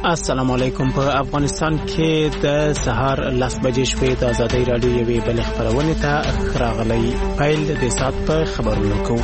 السلام علیکم. په افغانستان کې د سهار 10 بجې شپې د آزادۍ رادیو یوې بل خبرونه ته راغلی. پیل د سات په خبرونو کو.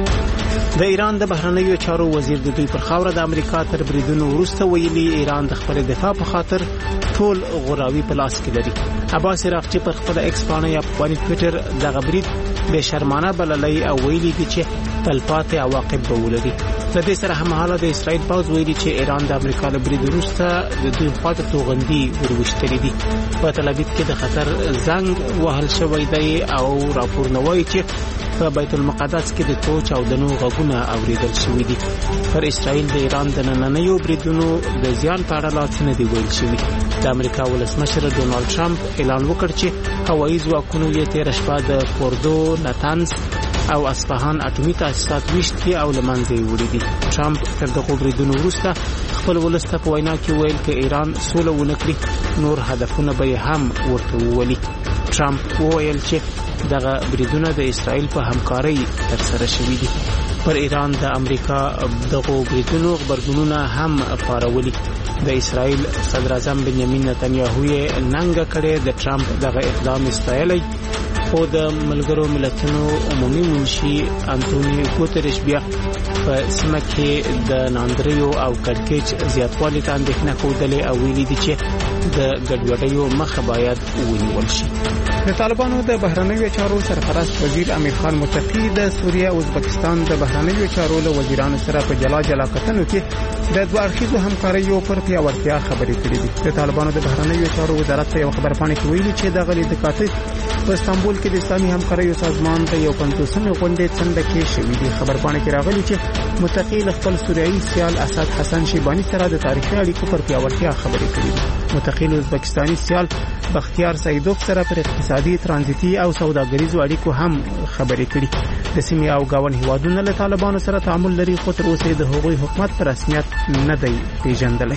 د ایران د بهرنیو چارو وزیر د دوی پر خاوره د امریکا تر بریدونو وروسته ویلي ایران د خپل دفاع په خاطر ټول غوراوي په لاس کې لري. عباس راغچی پر خپل ایکس باندې یا په ټوئیټر د غبرید به شرمانه بللی او ویلي دي چې تلپاتې عواقب به ولري. د دې سره هماهاله د اسرائیل پوز ویلي چې ایران د امریکا له برید وروسته د دوی خواته توغندي وروشتلې دي. په تل ابیب کې د خطر زنګ وهل شوی دی او راپورونه وایي چې په بیت المقدس کې د توچ او د نو غږونه اوریدل شوي دي. پر اسرائیل د ایران د نننیو بریدونو د زیان په اړه لا څه نه دی ویل شوي. د امریکا ولسمشر ډونالد ټرمپ اعلان وکړ چې هوایي ځواکونو یې تېره شپه د فوردو، نتنز او اصفهان اټومي تاسیسات ویشتي او لمنځه وړي دي. ټرمپ تر دغه بریدونو وروسته خپل ولسته په وینا کې ویل چې ایران سوله ونه کړي نور هدفونه به هم ورته وولي. ټرمپ وویل چې دغه بریدونه د اسرائیل په همکارۍ ترسره شوي دي. پر ایران د امریکا دغه بریدونو خبرګونونه هم پارولي. د اسرائیل صدر اعظم بنیامین نتنیاهو یې ننګه کړې د ټرمپ دغه اقدام استایلی، خو د ملګرو ملتونو عمومي منشي انټونیو ګوتریش بیا په سیمه کې د ناندریو او کړکېچ زیاتوالي ته اندېښنه ښودلې او ویلي دي چې د ګډوډیو مخه باید ونیول شي. د طالبانو د بهرنیو چارو سرپرست وزیر امیر خان متقی د سوریه او ازبکستان د بهرنیو چارو له وزیرانو سره په جلا جلا کتنو کې د دوه اړخیزو همکاریو پر پیاوړتیا خبرې کړې دي. د طالبانو د بهرنیو چارو وزارت په یو خبرپاڼه کې ویلي چې د غلي دکاتې په استانبول کې د اسلامي همکاریو سازمان د یو 50مې غونډې څنډه کې شوې دي. خبرپاڼه کې راغلي چې متقی له خپل سوریایي سیال اسد حسن شیبانی سره د تاریخي اړیکو پر پیاوړتیا خبرې کړې دي. متقی له ازبکستاني سیال بختیار سیدوف سره پر اقتصادي، ترانزیتي او سوداګریزو اړیکو هم خبرې کړې. د سیمې او گاون هیوادونو له طالبانو سره تعامل لري، خو تر اوسه د هغوی حکومت پر رسمیت نه دی پیژندلی.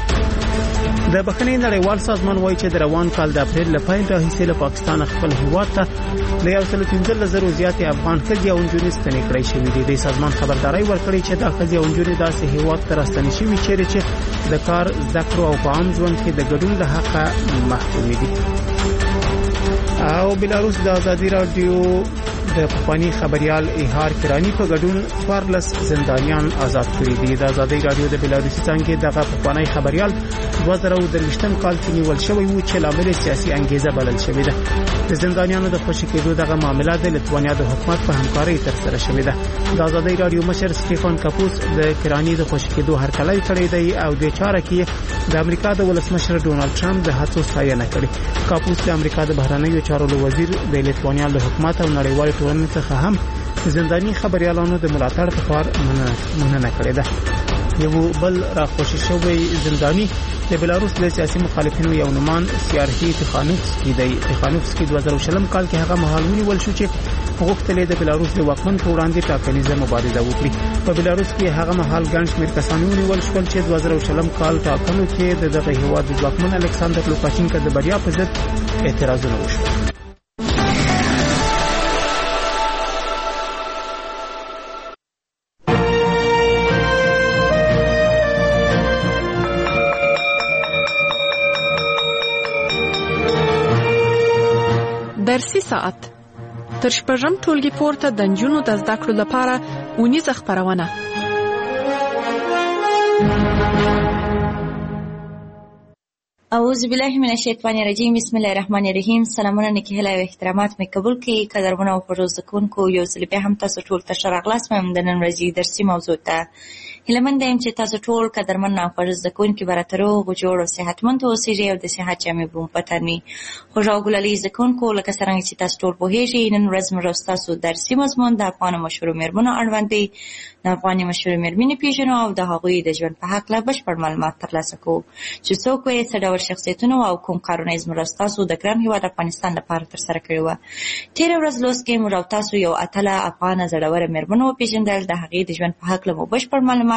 د بخښنې نړیوال سازمان وایي چې د روان کال د اپریل له پیل راهیسې له پاکستان خپل هیواد ته له 115,000 زیاتې افغان ښځې او نجونې ستنې کړې شوې دي. د سازمان خبرداري ورکړې چې دا ښځې او نجونې داسې هیواد ته راستنې شوي چیرې چې د کار، زده کړو او په عام ژوند کې د ګډون له حقه محرومې دي. او بلاروس د آزادۍ رادیو د پخوانی خبريال ایهار کرانی په ګډون 14 زندانیان آزاد کړي دي. د آزادۍ رادیو د بلاروسي څنګه دغه پخوانی خبريال 2023م کال کې نیول شوی و چې لامل سیاسي انګیزه بلل شوې ده. د زندانیانو د خوشی کېدو دغه معاملې د لټوانیا د حکومت په همکارۍ ترسره شوې ده. د آزادۍ رادیو مشر سټيفن کاپوس د کرانی د خوشی کېدو هرکلی کړی دی او د چاره کې د امریکا د ولسمشر ډونالد ټرمپ د هڅو ستاینه کړې. کاپوس د امریکا د بهرنیو چارو وزیر د لټوانیا له حکومت او نړیوال ټولنې څخه هم زنداني خبريالانو د ملاتړ په اړه مننه کړې ده. یو بل راخوشي شوی زنداني د بلاروس د سیاسي مخالفینو یو نومان سیارهی تخانوفسکی دی. تخانوفسکی 2020 کال کې هغه مهال ونیول شو چې غوښتل د بلاروس د واکمن په وړاندې ټاکنیزه مبارزه وکړي. په بلاروس کې هغه مهال ګڼ شمېر کسان ونیول شول چې 2020 کال ټاکنو کې دغه هیواد د واکمن الکساندر لوکاشینکا د بریا په ضد اعتراضونه وشول. درسي ساعت تر شپږم ټولګي پورته د نجونو د زده کړو لپاره اونیزه خپرونه. اعوذ بالله من الشیطان الرجیم. بسم الله الرحمن الرحیم. سلامونه نکهله او احترامات مې قبول کړئ. قدرمنو او پروزکونکو یو ځل بیا هم تاسو ټول ته ښه راغلاست. مې د نن ورځې درسي موضوع ته هیلهمند یم چې تاسو ټول قدرمن او پروزکونکو برابر روغ جوړ او صحتمند اوسئ او د صحت جامې بوم پټنوي. خو راغللې ځکونکو لکه څنګه چې تاسو ټول پوهیږئ نن ورځ موږ تاسو درسي مضمون د افغان مشهور مېرمنو اړوند دی. د افغان مشهور مېرمنې پیژنو او د هغوی د ژوند په حق لا بشپړ معلومات ترلاسه کوو چې څوک یې څه ډول شخصیتونه او کوم کارونه یې موږ تاسو د ګران هیواد افغانستان لپاره ترسره کړي وو. تیر ورځ لوست کې موږ تاسو یو اتله افغان زړوره مېرمنو پیژندل. د هغې د ژوند په حق له بشپړ معلومات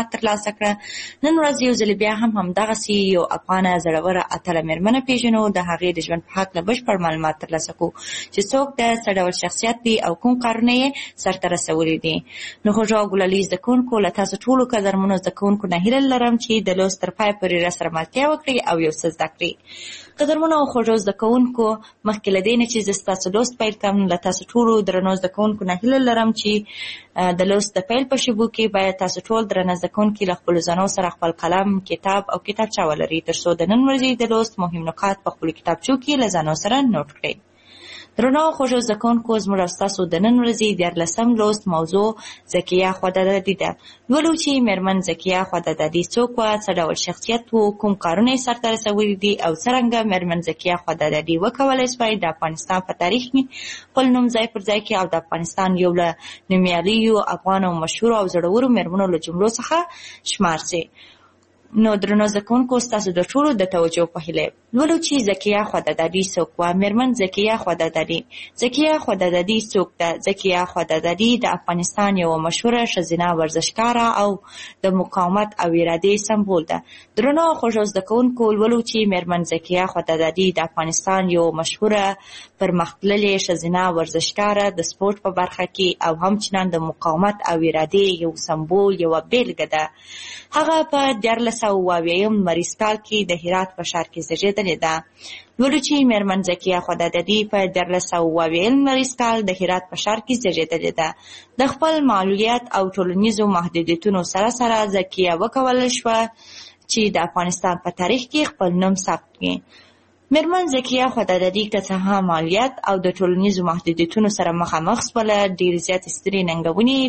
معلومات ترلاسه کړه. نن ورځ یو ځل بیا هم همدغسې یو افغانه زړوره اتله مېرمنه پیژنو، د هغې د ژوند په هکله بشپړ معلومات ترلاسه کوو چې څوک د څه ډول شخصیت دی او کوم کارونه یې سرته رسولي دي. نو خوږو ګلالي زده کوونکو، له تاسو ټولو قدرمنو زده کوونکو نه هیله لرم چې د لوست تر پایه پورې راسره ملتیا وکړئ او یو څه زده کړئ. قدرمنو او خوږو زده کوونکو، مخکې له دې نه چې زه ستاسو لوست پیل کړم، له تاسو ټولو درنو زده کوونکو نه هیله لرم چې د لوست د پیل په شیبو کې باید تاسو ټول درنه زده کوونکي له خپلو ځانو سره خپل قلم، کتاب او کتابچه ولرئ، تر څو د نن ورځې د لوست مهم نکات په خپلو کتابچو کې له ځانو سره نوټ کړئ. درنو خوږو زده کوونکو، زموږ او ستاسو د نن ورځې 14 لوست موضوع ذکیه خوددادي ده. لولو چې مېرمن ذکیه خوددادي څوک وه، څه ډول شخصیت و، کوم کارونه یې سرته رسولي دي او څرنګه مېرمن ذکیه خوددادي وکولی شوای د افغانستان په تاریخ کې خپل نوم ځای پر ځای کړي او د افغانستان یو له نومیالیو افغان او مشهورو او زړورو مېرمنو له جملو څخه شمار سي. نو درنو زده کوونکو، ستاسو د ټولو د توجه په هیله لولو چې ذکیه خوددادي څوک وه. مېرمن ذکیه خوددادي. ذکیه خوددادي څوک ده؟ ذکیه خوددادي د افغانستان یوه مشهوره ښځینه ورزشکاره او د مقاومت او ارادې سمبول ده. درنو خوږو زده کوونکو، لولو چې مېرمن ذکیه خوددادي د افغانستان یوه مشهوره پرمختللې ښځینه ورزشکاره د سپورټ په برخه کې او همچنان د مقاومت او ارادې یو سمبول، یوه بیلګه ده. هغه په 1492 لمریز کال کې د هرات په ښار کې زیږېدلې ده. لولو چې مېرمن ذکیه خوددادي په 1492 لمریز کال د هرات په ښار کې زیږېدلې ده. د خپل معلولیت او ټولنیزو محدودیتونو سره سره ذکیه وکولی شوه چې د افغانستان په تاریخ کې خپل نوم ثبت کړي. مېرمن ذکیه خوددادي که څه هم مالیات او د ټولنیزو محدودیتونو سره مخامخ شوله، ډېرې زیاتې سترې ننګونې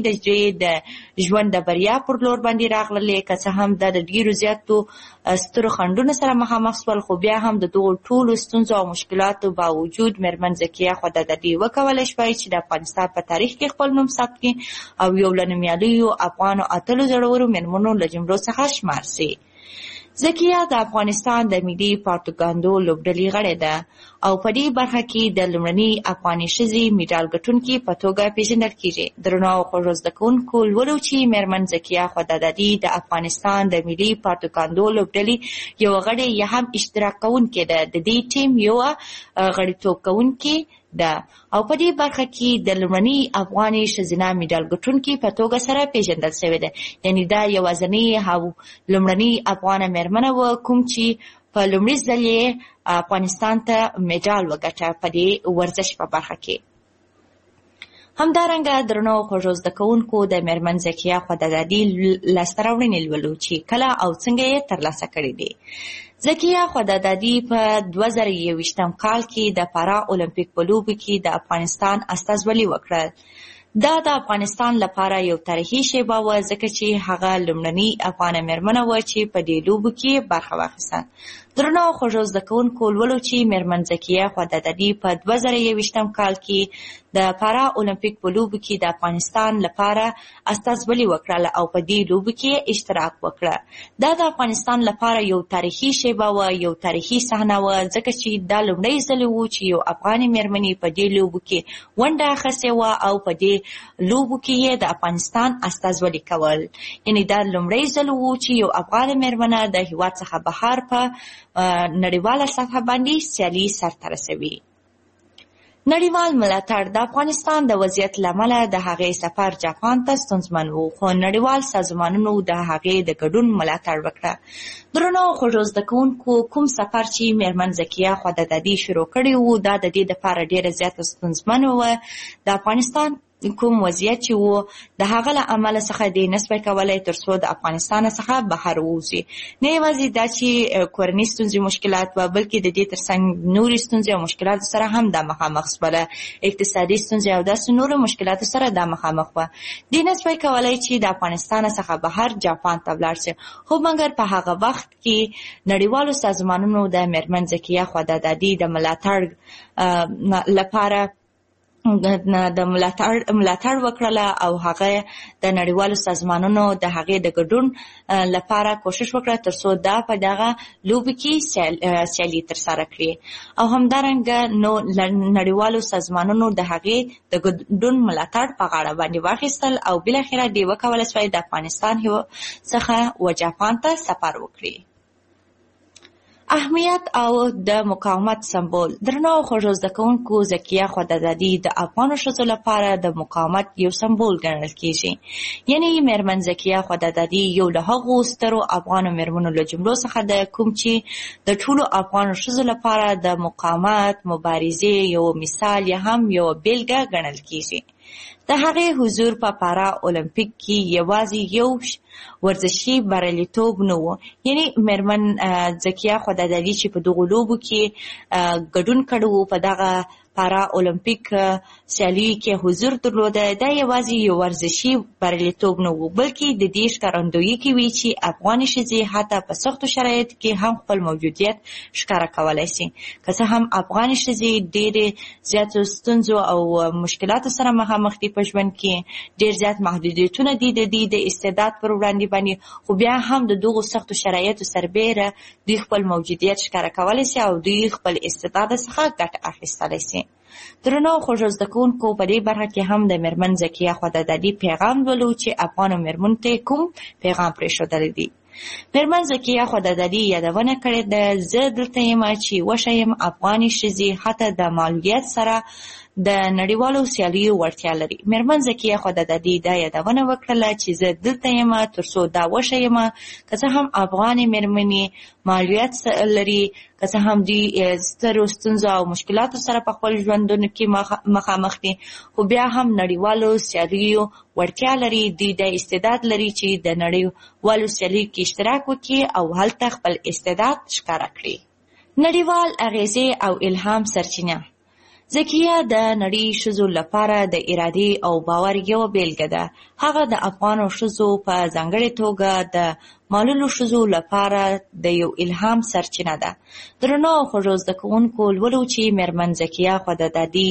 د ژوند د بریا پر لور باندې راغللې. که څه هم دا د ډېرو زیاتو سترو خنډونو سره مخامخ شول، خو بیا هم د دغو ټولو ستونزو او مشکلاتو باوجود مېرمن ذکیه خوددادي وکولی شوای چې د افغانستان په تاریخ کې خپل نوم ثبت کړي او یو له نومیالیو افغانو اتلو زړورو مېرمنو له جملو څخه شمار سي. ذکیه د افغانستان د ملي پارتوګاندو لوبډلې غړې ده او په دې برخه کې د لومړنۍ افغاني ښځې میډال ګټونکې په توګه پیژندل کیږي. درنو خوږو زده کوونکو، لولو چې مېرمن ذکیه خوددادي د افغانستان د ملي پارتوګاندو لوبډلې یوه غړې یا هم اشتراک کوونکې ده. د دې ټیم یوه غړیتوب کوونکې ده او په دې برخه کې د لومړنۍ افغاني ښځینه میډال ګټونکې په توګه سره پیژندل شوې ده. یعنې دا یوازینۍ او لومړنۍ افغانه مېرمنه وه کوم چې په لومړي ځل یې افغانستان ته میډال وګټه په دې ورزش په برخه کې. همدارنګه درنو خوږو زده کوونکو، د مېرمن ذکیه خوددادي لاسته راوړنې لولو چې کله او څنګه یې ترلاسه کړې دي. ذکیه خوددادي په 2021 کال کې د پارا اولمپیک په لوبو کې د افغانستان استازولي وکړه. دا د افغانستان لپاره یو تاریخي شیبه وه، ځکه چې هغه لومړنۍ افغانه مېرمنه وه چې په دې لوبو کې برخه واخیسته. درنو خوږو زده کوونکو، لولو چې مېرمن ذکیه خوددادي په 2021 کال کې د پارا اولمپیک په لوبو کې د افغانستان لپاره استازولي وکړه او په دې لوبو کې اشتراک وکړه. دا د افغانستان لپاره یو تاریخي شیبه وه، یو تاریخي صحنه وه، ځکه چې دا لومړی ځل و چې یو افغاني مېرمنې په دې لوبو کې ونډه اخیستې وه او په دې لوبو کې یې د افغانستان استازولي کول. یعنې دا لومړی ځل و چې یو افغانه مېرمنه د هېواد څخه بهر په نړیواله سطحه باندې سیالي سرته رسوي. نړیوال ملاتړ. د افغانستان د وضعیت له امله د هغې سفر جاپان ته ستونزمن و، خو نړیوال سازمانونو د هغې د ګډون ملاتړ وکړه. درنو خوږو زده کوونکو، کوم سفر چې مېرمن ذکیه خوددادي شروع کړی و، دا د دې دپاره ډېره زیاته ستونزمن و. د افغانستان کوم وضعیت چې و، د هغه له امله څخه دې نسبی کولی تر څو د افغانستان څخه بهر ووځي. نه یوازې دا چې کورني ستونزې مشکلات وه، بلکې د دې ترڅنګ نورې ستونزې او مشکلاتو سره هم دا مخامخ شوله. اقتصادي ستونزې او داسې نورو مشکلاتو سره دا مخامخ وه. دې نسبی کولی چې د افغانستان څخه بهر جاپان ته ولاړ شي، خو مګر په هغه وخت کې نړیوالو سازمانونو د مېرمن ذکیه خوددادي د ملاتړ لپاره د ملاتړ وکړله او هغه د نړیوالو سازمانونو د هغې د ګډون لپاره کوشش وکړه ترڅو دا په دغه لوبو کې سیالي ترسره کړي او همدارنګه نو نړیوالو سازمانونو د هغې د ګډون ملاتړ په غاړه باندې واخیستل او بالاخره دې وکولی شوی د افغانستان څخه و جاپان ته سفر وکړي. اهمیت او د مقاومت سمبول. درنو خوږو زده کوونکو، ذکیه خودازادي د افغانو ښځو لپاره د مقاومت یو سمبول ګڼل کیږي. یعنی میرمن ذکیه خودازادي یو له هغو سترو افغانو میرمنو له جملو څخه ده کوم چې د ټولو افغانو ښځو لپاره د مقاومت مبارزې یو مثال یا هم یو بیلګه ګڼل کیږي. د هغې حضور په پارا اولمپیک کې یوازې یو ورزشي بریالیتوب نه و. یعنی میرمن ذکیه خودازادي چې په دغو لوبو کې ګډون کړی و، په دغه پارا اولمپیک سیالیو کې حضور درلوده، دا یوازې یو ورزشي بریالیتوب نه و، بلکې د دې ښکارندویي کوي چې افغانې ښځې حتی په سختو شرایطو کې هم خپل موجودیت ښکاره کولی شي. که څه هم افغانې ښځې ډېرې زیاتو ستونزو او مشکلاتو سره مخامخ دي په ژوند کې، ډېر زیات محدودیتونه دي د دې د استعداد پر وړاندې باندې، خو بیا هم د دغو سختو شرایطو سربیره دوی خپل موجودیت ښکاره کولی شي او دوی خپل استعداد څخه ګټه اخیستلی شي. درنو خوږو زده کوونکو، په دې برخه کې هم د میرمن ذکیه خودازادي پیغام لولو چې افغانو میرمنو ته کوم پیغام پرېښودلی دی. میرمن ذکیه خودازادي یادونه کړې ده، زه دلته یم چې وښیم افغانې ښځې حتی د معلولیت سره د نړیوالو سیالیو وړتیا لري. میرمن ذکیه خودازادي دا یادونه وکړله چې زه دلته یم ترڅو دا وښیم که څه هم افغانې میرمنې معلولیت لري، که څه هم دوی سترو ستونزو او مشکلاتو سره په خپل ژوندونو کې مخامخ دي، خو بیا هم نړیوالو سیالیو وړتیا لري. دوی د استعداد لري چې د نړیوالو سیالیو کې اشتراک وکړي او هلته خپل استعداد ښکاره کړي. نړیوال اغیزې او الهام سرچینه. ذکیه د نړۍ ښځو لپاره د ارادې او باور یو بیلګه ده. هغه د افغانو ښځو په ځانګړې توګه د معلولو ښځو لپاره د یو الهام سرچینه ده. درنو خوږو زده کوونکو، لولو چې میرمن ذکیه خودازادي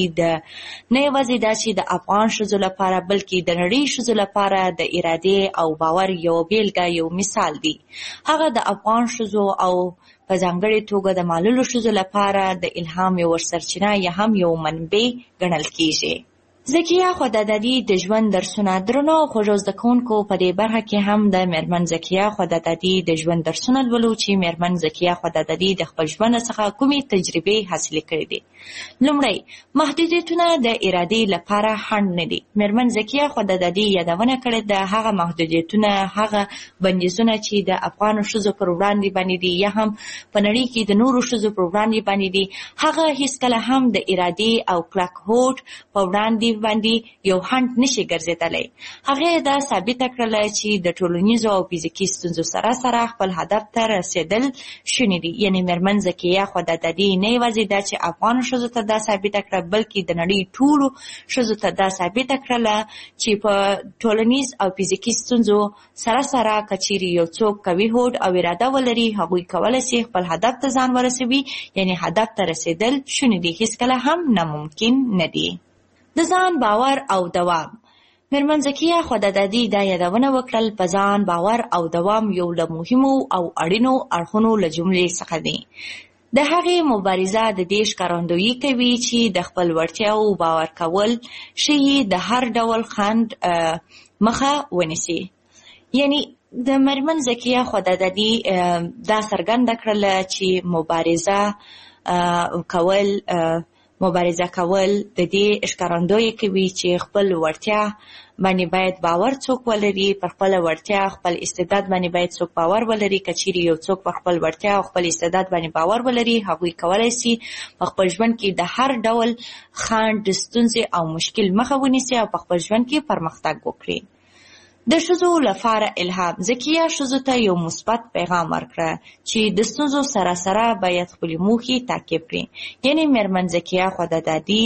نه یوازې دا چې د افغان ښځو لپاره بلکې د نړۍ ښځو لپاره د ارادې او باور یو بیلګه یو مثال دی. هغه د افغان ښځو او په ځانګړې توګه د معلولو ښځو لپاره د الهام یو سرچینه یا هم یو منبع ګڼل کیږي. ذکیه خودازادي د ژوند درسونه. درنو خوږو زده کوونکو، په دې برخه کې هم د میرمن ذکیه خودازادي د ژوند درسونه لولو چې میرمن ذکیه خودازادي د خپل ژوند څخه کومې تجربې حاصلې کړې دي. لومړی، محدودیتونه د ارادې لپاره خنډ نه دي. میرمن ذکیه خودازادي یادونه کړې ده، هغه محدودیتونه، هغه بندیزونه چې د افغانو ښځو پر وړاندې باندې دي یا هم په نړۍ کې د نورو ښځو پر وړاندې باندې دي، هغه هیڅکله هم د ارادې او کلک هوډ په وړاندې باندې یو خنډ نشي ګرځېدلی. هغې دا ثابته کړله چې د ټولنیزو او فزیکي ستونزو سره سره خپل هدف ته رسېدل شوني دي. یعنی میرمن ذکیه خودازادي نه یوازې دا چې افغانو ښځو ته دا ثابته کړه، بلکې د نړۍ ټولو ښځو ته دا ثابته کړله چې په ټولنیز او فزیکي ستونزو سره سره که چیرې یو څوک قوي هوډ او اراده ولري، هغوی کولی شي خپل هدف ته ځان ورسوي. یعنی هدف ته رسېدل شوني دي، هیڅکله هم ناممکن نه دي. د ځان باور او دوام. میرمن ذکیه خودازادي دا یادونه وکړل، په ځان باور او دوام یو له مهمو او اړینو اړخونو له جملې څخه دی. د هغې مبارزه د دې ښکارندویي کوي چې د خپل وړتیاو باور کول ښیي د هر ډول خنډ مخه ونیسي. یعنی د میرمن ذکیه خودازادي دا څرګنده کړله چې مبارزه کول د دې ښکارندویي کوي چې خپل وړتیا باندې باید باور څوک ولري، پر خپل وړتیا خپل استعداد باندې باید څوک باور ولري. که چیرې یو څوک پر خپل وړتیا او خپل استعداد باندې باور ولري، هغوی کولی شي په خپل ژوند کې د هر ډول خنډ، ستونزې او مشکل مخه ونیسي او په خپل ژوند کې پرمختګ وکړي. د ښځو لپاره الهام. ذکیه ښځو ته یو مثبت پیغام ورکړه چې د ستونزو سره سره باید خپلې موخې تعقیب کړي. یعنې میرمن ذکیه خدادادي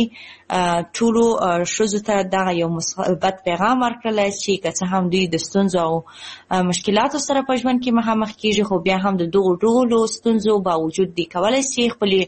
ټولو ښځو ته دغه یو مثبت پیغام ورکړلی چې که څه هم دوی د ستونزو او مشکلاتو سره په ژوند کې مخامخ کېږي، خو بیا هم د دغو ټولو ستونزو باوجود دوی کولی شي خپلې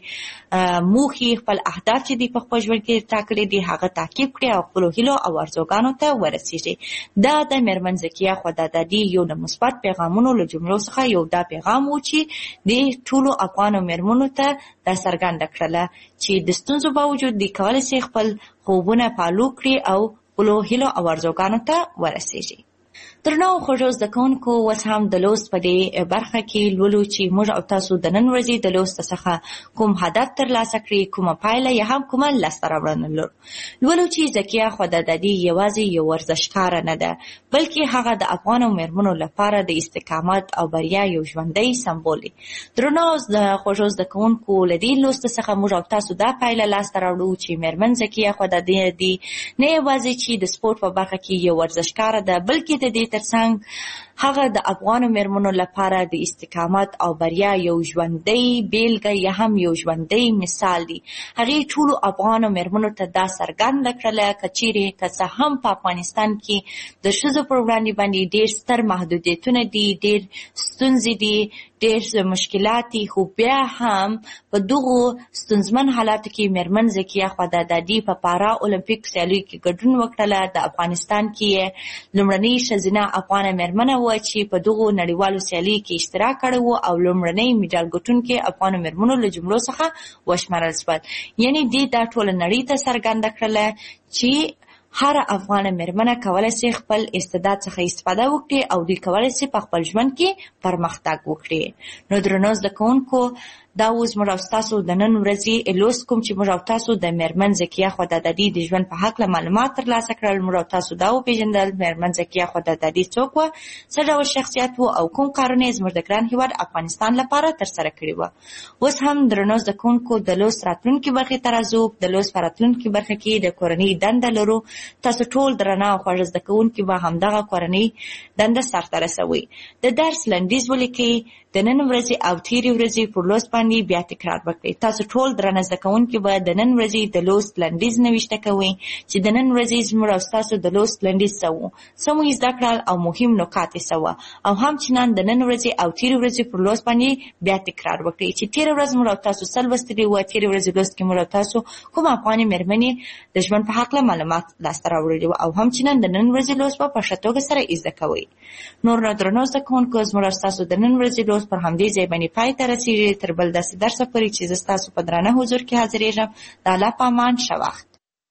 موخې، خپل اهداف چې دوی په خپل ژوند کې ټاکلي دي هغه تعقیب کړي او خپلو هیلو او ارزوګانو ته ورسېږي. دا د میرمن ذکیه خدادادي یو د مثبت پیغامونو له جملو څخه یو دا پیغام و چې د ټولو افغانو میرمنو ته دا څرګنده کړله چې د ستونزو باوجود دوی کولی شي خپل خوبونه فالو کړي او خپلو هیلو او ارزوګانو ته ورسېږي. درنو خوږو زده کوونکو، اوس هم د لوست په دې برخه کې لولو چې موږ او تاسو د نن ورځې د لوست څخه کوم هدف ترلاسه کړي، کومه پایله یا هم کومه لاسته راوړنه لولو چې ذکیه خدادادي یوازې یو ورزشکاره نه ده، بلکې هغه د افغانو میرمنو لپاره د استقامت او بریا یو ژوندی سمبول دی. درنو خوږو زده کوونکو، له دې لوست څخه موږ او تاسو دا پایله لاسته راوړو چې میرمن ذکیه خدادادي نه یوازې چې د سپورت په برخه کې یو ورزشکاره ده، بلکې د دې ترڅنګ هغه د افغانو میرمنو لپاره د استقامت او بریا یو ژوندی بیلګه یا هم یو ژوندی مثال دی. هغې ټولو افغانو میرمنو ته دا څرګنده کړله که چیرې که څه هم په افغانستان کې د ښځو پر وړاندې باندې ډېر ستر محدودیتونه دي، ډېر ستونزې دي، ډېر مشکلات دي، خو بیا هم په دغو ستونزمن حالاتو کې میرمن ذکیه خدادادي په پارا اولمپیک سیالیو کې ګډون وکړله. د افغانستان کې لومړنۍ ښځینه افغانه میرمنه وه چې په دغو نړیوالو سیالیو کې اشتراک کړی و او لومړنۍ میډال ګټونکې افغانو میرمنو له جملو څخه وشمارل شول. یعنې دې دا ټوله نړۍ ته څرګنده کړله چې هر افغانه میرمنه کولی شي خپل استعداد څخه استفاده وکړي او دوی کولی شي په خپل ژوند کې پرمختګ وکړي. نو درنو زده کوونکو، دا اوس موږ او تاسو د نن ورځې لوست کوم چې موږ او تاسو د میرمن ذکیه خدادادي د ژوند په هکله معلومات ترلاسه کړل. موږ او تاسو دا وپېژندل میرمن ذکیه خدادادي څوک وه، څه ډول شخصیت و او کوم کارونه یې زموږ د ګران هېواد افغانستان لپاره ترسره کړي وه. اوس هم درنو زده کوونکو، د لوست راتلونکي برخې ته راځو. د لوست په راتلونکي برخه کې د کورنۍ دنده لرو. تاسو ټول درنه او خوږ زده کوونکي به همدغه کورنۍ دنده سرته رسوئ. د درس لنډیز ولیکئ، د نن ورځې او تېرې ورځې پر لوست باندې بیا تکرار وکړئ. تاسو ټول درنه زده کوونکي به د نن ورځې د لوست لنډیز نوشته کوئ چې د نن ورځې زموږ او ستاسو د لوست لنډیز څه و، څه مو زده کړل او مهم نکات یې څه وه، او همچنان د نن ورځې او تېرې ورځې پر لوست باندې بیا تکرار وکړئ چې تېره ورځ موږ او تاسو څه لوستلي وه، تېرې ورځې لوست کې موږ او تاسو کوم افغانې میرمنې د ژوند په هکله معلومات لاسته راوړلي وو، او همچنان د نن ورځې لوست به په ښه توګه سره زده کوئ. نور نو درنو زده کوونکو، زموږ او ستاسو د نن ورځې لوست پر همدې ځای باندې پای ته رسېږي. تر بل داسې درسه پورې چې زه ستاسو په درانه حضور کې حاضرېږم. د الله په امان، ښه وخت.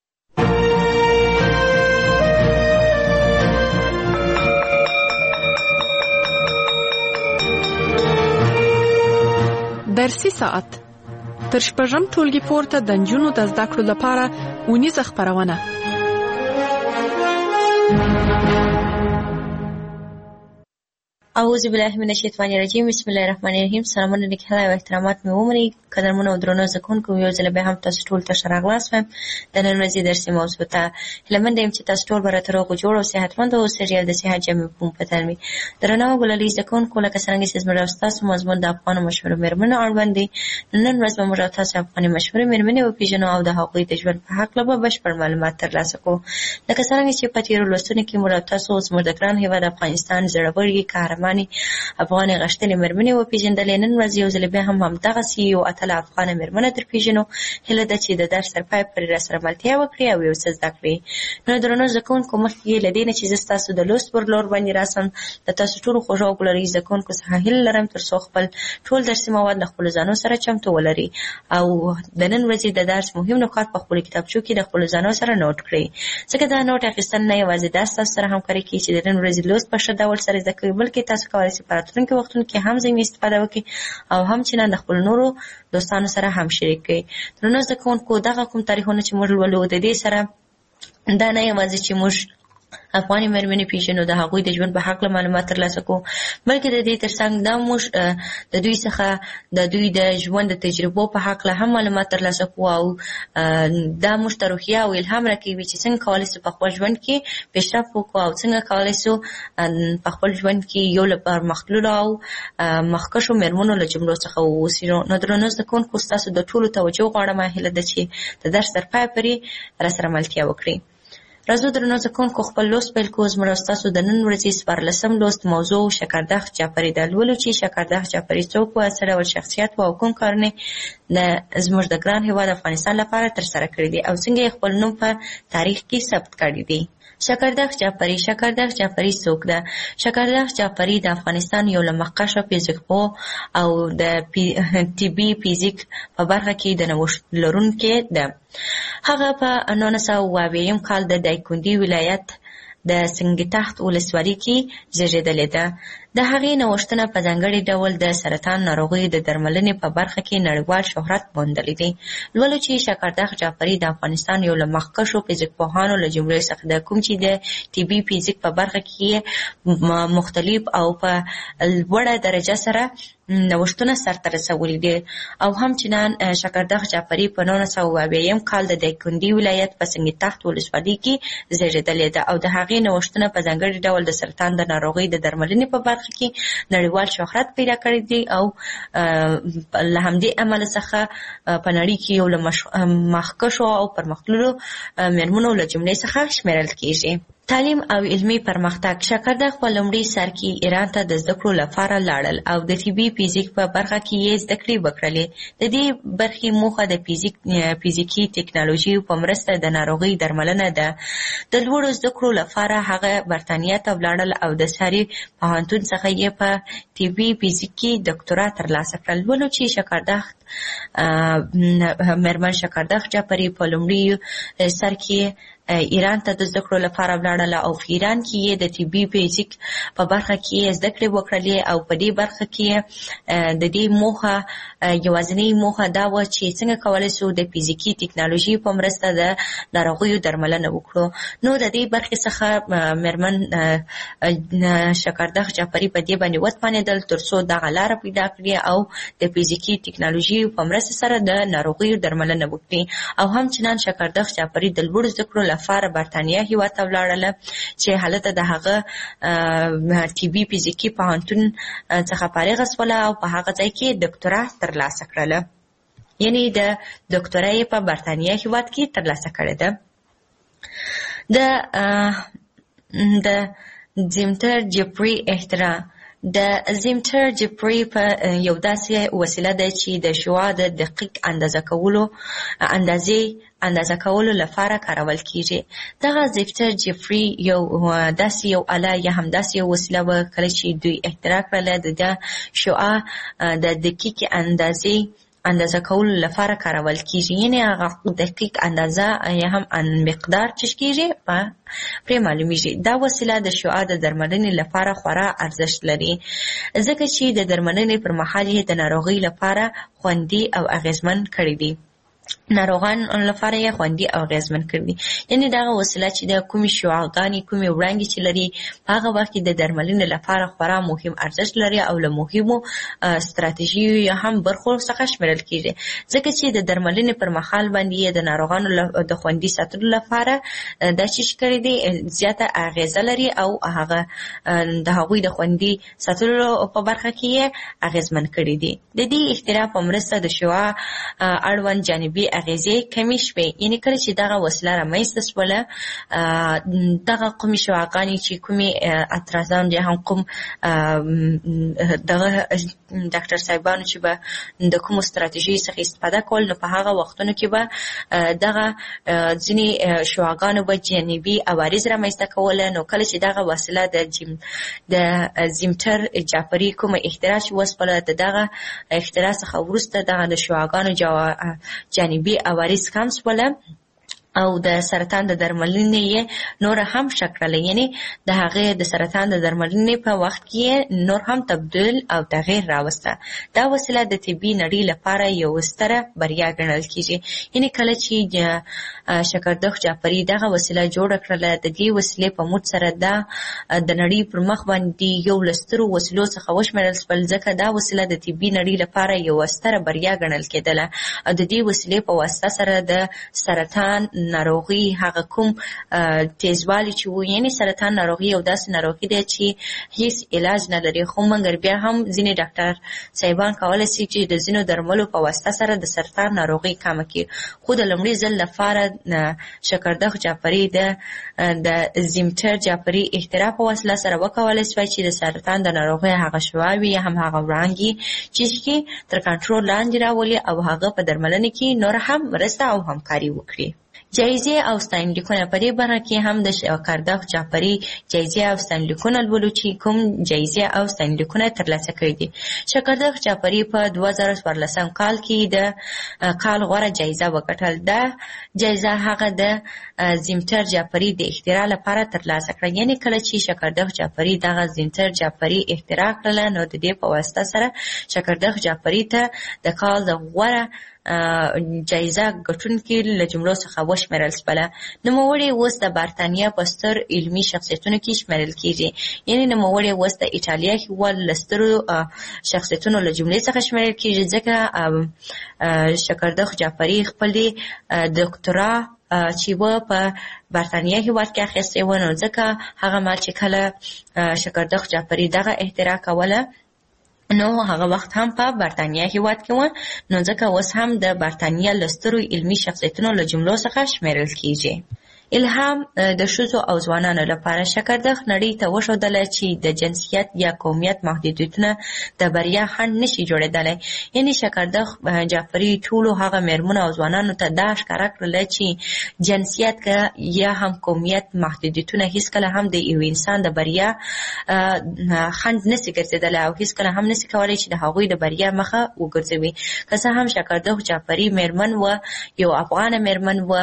درسي ساعت تر شپږم ټولګي پورته د نجونو د زده کړو لپاره اونیزه خپرونه. اعوذ بالله من الشیطان الرجیم. بسم الله الرحمن الرحیم. سلامونه نکهلا او احترامات مې ومنئ. قدرمنو او درنو زده کوونکو، یو ځل بیا هم تاسو ټول ته ښه راغلاست وایم. د نن ورځې درسي موضوع ته هیله منده یم چې تاسو ټول به راته روغ جوړ او صحتمند اوسئ. د صحت جامې په مفهوم وي. درنو ګلالي زده کوونکو، لکه څرنګه چې زموږ او ستاسو مضمون د افغانو مشهورو میرمنو اړوند دی، نن ورځ به موږ او تاسو افغاني مشهورې میرمنې وپېژنو او د هغوی د ژوند په هکله به بشپړ معلومات ترلاسه کړو. لکه څرنګه چې په تېرو لوستونو کې موږ او تاسو زموږ د ګران هېواد افغانستان زړورې، قهرمانې افغانې غښتلې میرمنې وپېژندلې. نن ورځ یو ځل بیا هم همدغسې یو اتله افغانه میرمنه درپېژنو. هیله ده چې د درس تر پای پورې راسره ملتیا وکړي او یو څه زده کړي. نو درنو زده کوونکو، مخکې له دې نه چې زه ستاسو د لوست پر لور باندې راسم، د تاسو ټولو خوږو او ګلالي زده کوونکو څخه هیله لرم تر څو خپل ټول درسي مواد له خپلو ځانو سره چمتو ولري او د نن ورځې د درس مهم نکات په خپلو کتابچو کې د خپلو ځانو سره نوټ کړئ، ځکه دا نوټ اخیستل نه یوازې دا ستاسو سره همکاري کوي چې د نن ورځې لوست په ښه ډول سره زده کوئ، بلکې تاسو کولی شئ په راتلونکي وختونو کې هم ځینې استفاده وکړئ او همچنان د خپلو نورو دوستانو سره هم شریک کړئ. درنو زده کوونکو، دغه کوم تاریخونه چې موږ لولو، د دې سره دا نه یوازې چې موږ افغاني مېرمنې پیژنو، د هغوی د ژوند په هکله معلومات ترلاسه کوو، بلکې د دې ترڅنګ دا موږ د دوی څخه د دوی د ژوند د تجربو په هکله هم معلومات ترلاسه کوو، او دا موږ ته روحیه او الهام راکوي چې څنګه کولی شو په خپل ژوند کې پیشرفت وکړو او څنګه کولی شو په خپل ژوند کې یو له پرمختللو او مخکښو مېرمنو له جملو څخه واوسو. نو درنو زده کوونکو، ستاسو د ټولو توجه غواړم، هیله ده چې د درس تر پایه پورې راسره ملتیا وکړئ. راځو درنو زده کوونکو، خپل لوست پیل کوو. زموږ ستاسو د نن ورځې 14 لوست موضوع شکردخ جعفري ده. لولو چې شکردخ جعفري څوک و، څه ډول شخصیت و او کوم کارونه زموږ د ګران هېواد افغانستان لپاره ترسره کړي دي او څنګه یې خپل نوم په تاریخ کې ثبت کړی دی. شکردخ جعفري. شکردخ جعفري څوک ده؟ شکردخ جعفري د افغانستان یو له مخکښو فزیکپوه او د طبي فزیک په برخه کې د نوښت لرونکې ده. هغه په 1922 کال د دایکنډي ولایت د سنګتخت ولسوالۍ کې زیږېدلې ده. د هغې نوښتونه په ځانګړي ډول د سرطان ناروغیو د درملنې په برخه کې نړیوال شهرت موندلی دی. لولو چې شکردخ جعفري د افغانستان یو له مخکښو فزیکپوهانو له جملې څخه ده، کوم چې د طبي فزیک په برخه کې مختلف او په لوړه درجه سره نوښتونه سرته رسولي دي. او همچنان شکردخ جعفري په 1922 کال د دایکنډي ولایت په سنګتخت ولسوالۍ کې زیږېدلې ده او د هغې نوښتونه په ځانګړي ډول د سرطان د ناروغۍ د درملنې په برخه کې نړیوال شهرت پیدا کړی دی او له همدې امله څخه په نړۍ کې یو له مخکښو او پرمختللو مېرمنو له جملې څخه شمیرل کیږي. تعلیم او علمي پرمختګ. شکردخ په لومړي سر کې ایران ته د زده کړو لپاره لاړل او د طبي فزیک په برخه کې یې زده کړې وکړلې. د دې برخې موخه د فزیکي ټکنالوژي په مرسته د ناروغۍ درملنه ده. د لوړو زده کړو لپاره هغه برتانیا ته ولاړل او د ساري پوهنتون څخه یې په طبي فزیک کې ډاکټورا ترلاسه کړل. ولو چې شکردخ مېرمن شکردخ جعفري په لومړي سر کې ایران ته د زده کړو لپاره ولاړله او په ایران کې یې د طبي فزیک په برخه کې زده کړې وکړلې او په دې برخه کې د دې موخه یوازینۍ موخه دا وه چې څنګه کولی شو د فزیکي ټکنالوژي په مرسته د ناروغیو درملنه وکړو. نو د دې برخې څخه مېرمن شکردخ جعفري په دې باندې وتوانېدل تر څو دغه لاره پیدا کړي او د فزیکي ټکنالوژي په مرسته سره د ناروغیو درملنه وکړي. او همچنان شکردخ جعفري د لوړو زده کړو لپاره برتانیا هېواد ته ولاړله چې هلته د هغه طبي فزیکي پوهنتون څخه فارغه شوله او په هغه ځای کې ډاکټورا ترلاسه کړله. یعنې د ډاکټورا یې په برتانیا هېواد کې ترلاسه کړې ده. د زیمټر جعفري اختراع. د زیمټر جعفري په یو داسې وسیله ده چې د شعاع د دقیق اندازه کولو لپاره کارول کیږي. دغه زیمټر جعفري یو آله یا هم داسې یو وسیله وه کله چې دوی اختراع کړله د شعاع د دقیق اندازه کولو لپاره کارول کیږي. یعنې هغه دقیق اندازه یا هم مقدار چې کیږي پرې معلومیږي. دا وسیله د شعاع د درملنې لپاره خورا ارزښت لري ځکه چې د درملنې پر مهال یې د ناروغۍ لپاره خوندي او اغیزمن کړی دی. ناروغان لپاره یې خوندي او اغیزمن کړي. یعنې دغه وسیله چې د کومې شعاعګانې کومې وړانګې چې لري په هغه وخت کې د درملنې لپاره خورا مهم ارزښت لري او له مهمو ستراتیژیو یا هم برخو څخه شمیرل کیږي ځکه چې د درملنې پر مهال باندې یې د ناروغانو د خوندي ساتلو لپاره دا چې کړی دی زیاته اغیزه لري او هغه د هغوی د خوندي ساتلو په برخه کې یې اغیزمن کړي دي. د دې اختراع په مرسته د شعاع اړوند جانبي اغیزې کمې شوې. یعنې کله چې دغه وسیله رامنځته شوله دغه کومې شعاعګانې چې کومې اترازان یا هم کوم دغه ډاکټر صاحبانو چې به د کومو ستراتیژیو څخه استفاده کول نو په هغه وختونو کې به دغه ځینې شعاعګانو به جانبي عوارض رامنځته کوله. نو کله چې دغه وسیله د زیمټر جعفري کومه اختراع چې وسپله د دغه اختراع څخه وروسته دغه د شعاعګانو جانبي عوارض کم شوله او د سرطان د درملنې نور هم شکړل، یعنی د هغه د سرطان د درملنې په وخت کې نور هم تبدل او تغییر راوسته. دا وسیله د طبي نړۍ لپاره یو ستره بریا ګڼل کیږي. یعنی کله چې شکردخ جعفری دغه وسیله جوړ کړله، د دې وسیلې په موږ سره د نړۍ پر مخ باندې یو لسترو وسیلو څخه وشمېرل شول، ځکه دا وسیله د طبي نړۍ لپاره یو ستره بریا ګڼل کېدله. او د دې وسیلې په واسطه سره د سرطان ناروغي هغه کوم تیزوالی چې وو، یعنی سرطان ناروغي یو داسې ناروغي دی چې هیڅ علاج نه لري، خو مګر بیا هم ځینې ډاکټر صاحبان کولی شي چې د ځینو درملو په واسطه سره د سرطان ناروغي کمه کړي. خو د لومړي ځل لپاره شکردخ جعفری د زیمتر جعفری اختراع په وسیله سره وکولی شوی چې د سرطان د ناروغۍ هغه شواوې یا هم هغه وړانګې چې تر کنټرول لاندې راولي او هغه په درملنه کې نور هم مرسته او همکاري وکړي. جایزې او ستاینلیکونه په دې برخه کې هم د شکردخ جعفری جایزې او ستاینلیکونه لولو چې کوم جایزې او ستاینلیکونه ترلاسه کړي دي. شکردخ جعفری په 2014 کال کې د کال غوره جایزه وګټل. دا جایزه هغه د زیمتر جعفری د اختراع لپاره ترلاسه کړه. یعنی کله چې شکردخ جعفری دغه زیمتر جعفری اختراع کړله، نو د دې په واسطه سره شکردخ جعفری ته د کال د غوره جایزه ګټونکي له جملو څخه وشمېرل شوله. نوموړی اوس د برتانیا په ستر علمي شخصیتونو کې شمېرل کېږي. یعنی نوموړی اوس د ایټالیا هېواد له سترو شخصیتونو له جملې څخه شمېرل کېږي، ځکه شکردخ جعفری خپلې دکترا چې و په برتانیا هېواد کې اخیستې و، نو ځکه هغه مهال چې کله شکردخ جعفری دغه اختراع کوله، نو هغه وخت هم په برتانیا هېواد کې و، نو ځکه اوس هم د برتانیا له سترو علمي شخصیتونو له جملو څخه شمېرل کېږي. الهام د ښځو او ځوانانو لپاره شکردخ نړۍ ته وښودله چې د جنسیت یا قومیت محدودیتونه د بریا خنډ نشي جوړېدلی. یعنی شکردخ جعفری ټولو هغه میرمنو او ځوانانو ته دا ښکاره کړله چې جنسیت یا هم قومیت محدودیتونه هیڅکله هم د یو انسان د بریا خنډ نشي ګرځېدلی او هیڅکله هم نشي کولی چې د هغوی د بریا مخه وګرځوي. که څه هم شکردخ جعفری میرمن و، یو افغانه میرمن و،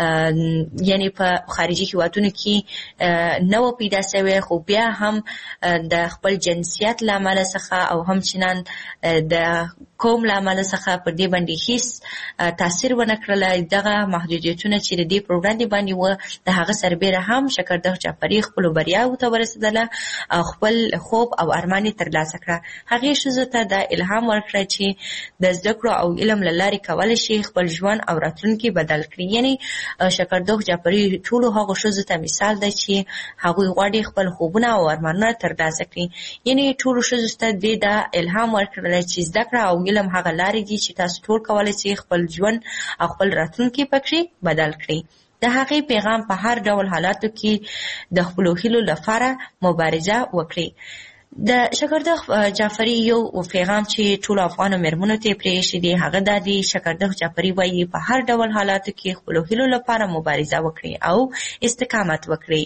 یعنی په خارجي هیوادونو کې نه و پیدا شوی، خو بیا هم د خپل جنسیت له امله څخه او همچنان د قوم له امله څخه پر دې باندې هیڅ تاثیر ونه کړلی. دغه محدودیتونه چې د دې پر وړاندې باندې وه، د هغه سربیره هم شکردخ جعفری خپلو بریاوو ته ورسېدله او خپل خوب او ارمان یې ترلاسه کړه. هغې ښځو ته دا الهام ورکړه چې د زده کړو او علم له لارې کولی شي خپل ژوند او راتلونکي بدل کړي. یعنی شکردخ جعفری ټولو هغو ښځو ته مثال دی چې هغوی غواړي خپل خوبونه او ارمانونه ترلاسه کړي. یعنی ټولو ښځو ته دې دا الهام ورکړلی چې زده کړه او علم هغه لارې دي چې تاسو ټول کولی شئ خپل ژوند او خپل راتلونکی پکې بدل کړئ. د هغې پیغام په هر ډول حالاتو کې د خپلو هیلو لپاره مبارزه وکړئ. د شکردخ جعفری یو پیغام چې ټولو افغانو میرمنو ته یې پرېښی دی، هغه دا دی: شکردخ جعفری وایي په هر ډول حالاتو کې خپلو هیلو لپاره مبارزه وکړئ او استقامت وکړئ.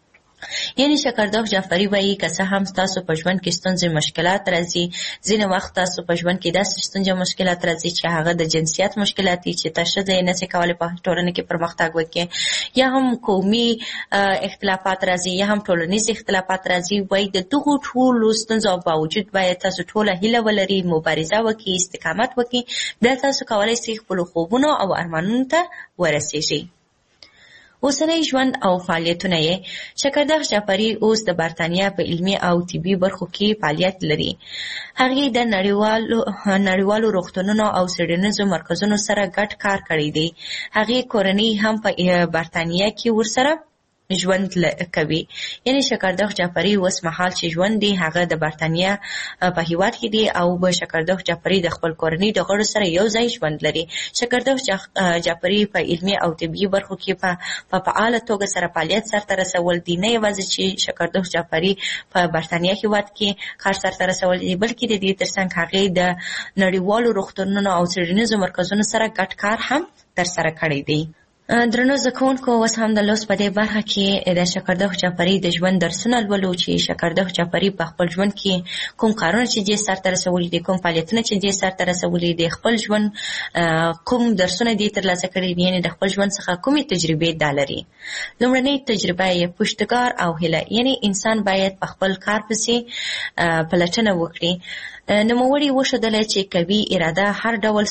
یعنی شکردخ جعفری وایي که څه هم ستاسو په ژوند کې ستونزې مشکلات راځي، ځینې وخت تاسو په ژوند کې داسې ستونزې مشکلات راځي چې هغه د جنسیت مشکلات دي چې ته ښځه یې نشي کولی په ټولنه کې پرمختګ وکړي، یا هم قومي اختلافات راځي، یا هم ټولنیز اختلافات راځي. وایي د دغو ټولو ستونزو باوجود باید تاسو ټوله هیله ولرئ، مبارزه وکړئ، استقامت وکړئ، بیا تاسو کولی شئ خپلو خوبونو او ارمانونو ته ورسیږئ. اوسنی ژوند او فعالیتونه یې: شکردخ جعفری اوس د برتانیا په علمي او طبي برخو کې فعالیت لري. هغې د نړیوالو روغتونونو او څېړنیزو مرکزونو سره ګډ کار کړی دی. هغې کورنۍ هم په برتانیا کې ورسره ژوند کوي. یعنی شکردخ جعفری اوس مهال چې ژوند دی هغه د برتانیا په هیواد کې دی او به شکردخ جعفری د خپل کورنۍ د غړو سره یو ځای ژوند لري. شکردخ جعفری په علمي او طبي برخو کې په فعاله توګه سره فعالیت سرته رسول دي. نه یوازې چې شکردخ جعفری په برتانیا هیواد کې کار سرته رسول دي، بلکې د دې ترڅنګ هغې د نړیوالو روغتونونو او څېړنیزو مرکزونو سره ګډ کار هم ترسره کړی دی. درنو زده کوونکو، اوس هم د لوست په دې برخه کې د شکردخ جعفري د ژوند درسونه لولو چې شکردخ جعفري په خپل ژوند کې کوم کارونه چې دې سرته رسولي دي، کوم فعالیتونه چې دې سرته رسولي دي، خپل ژوند کوم درسونه دې ترلاسه کړي دي، یعنې د خپل ژوند څخه کومې تجربې دا لري. لومړنۍ تجربه یې پشتګار او هیله، یعنې انسان باید په خپل کار پسې پلټنه وکړي. نوموړي وښودله چې قوي اراده هر ډول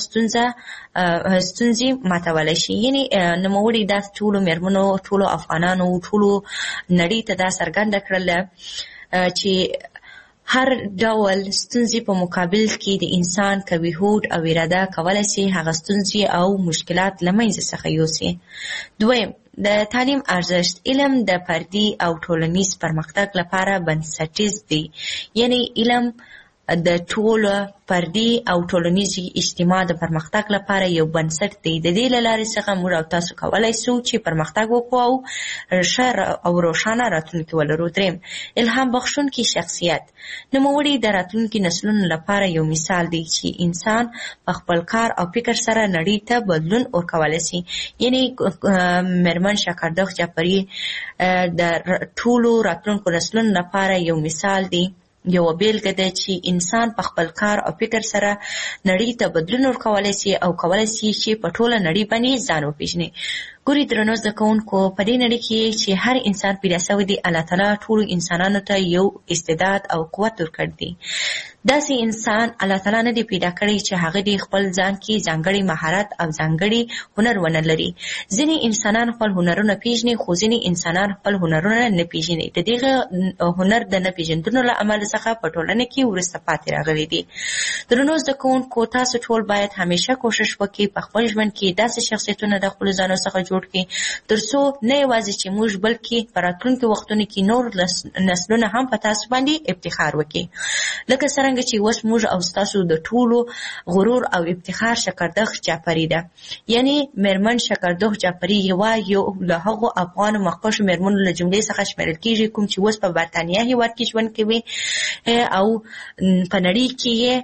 ستونزې ماتولی شي. یعنې نوموړي دا ټولو مېرمنو، ټولو افغانانو، ټولو نړۍ ته دا څرګنده کړله چې هر ډول ستونزې په مقابل کې د انسان قوي هوډ او اراده کولی شي هغه ستونزې او مشکلات له منځه څخه یوسي. دویم، د تعلیم ارزښت. علم د فردي او ټولنیز پرمختګ لپاره بنسټیز دی. یعنې علم د ټولو فردي او ټولنیز اجتماع د پرمختګ لپاره یو بنسټ دی. د دې له لارې څخه موږ او تاسو کولی شو چې پرمختګ وکړو او ښه او روښانه راتلونکي ولرو. دریم، الهام بخښونکي شخصیت. نوموړي د راتلونکي نسلونو لپاره یو مثال دی چې انسان په خپل کار او فکر سره نړۍ ته بدلون ورکولی شي. یعنې مېرمن شکردخ جعفري د ټولو راتلونکو نسلونو لپاره یو مثال دی، یو بیلګه ده چې انسان په خپل کار او فکر سره نړۍ ته بدلون ورکولی شي او کولی شي چې په ټوله نړۍ باندې ځان وپېژني. ګوري درنو زده کوونکو، په دې نړۍ کې چې هر انسان پیدا شوی دی، الله تعالی ټولو انسانانو ته یو استعداد او قوت ورکړی دی. داسې انسان الله تعالی نه دی پیدا کړی چې هغه د خپل ځان کې ځانګړی مهارت او ځانګړی هنر ونه لري. ځینې انسانان خپل هنرونه پیژني، خو ځینې انسانان خپل هنرونه نه پیژني. د دغه هنر د نه پیژندنو له امله څخه په ټولنه کې وروسته پاتې راغلي دي. درنو زده کوونکو، تاسو ټول باید همیشه کوشش وکړئ په خپل ژوند کې داسې شخصیتونه د خپلو ځانو څخه جوړ کړئ تر څو نه یوازې چې موږ بلکې په راتلونکو وختونو کې نور نسلونه هم په تاسو باندې افتخار وکړي. لکه څرنګه چې اوس موږ او ستاسو د ټولو غرور او افتخار شکردخ جعفري ده. یعنې مېرمن شکردخ جعفري یو له هغو افغانو مخکښو مېرمنو له جملې څخه شمیرل کېږي کوم چې اوس په برطانیه هېواد کې ژوند کوي او په نړۍ کې یې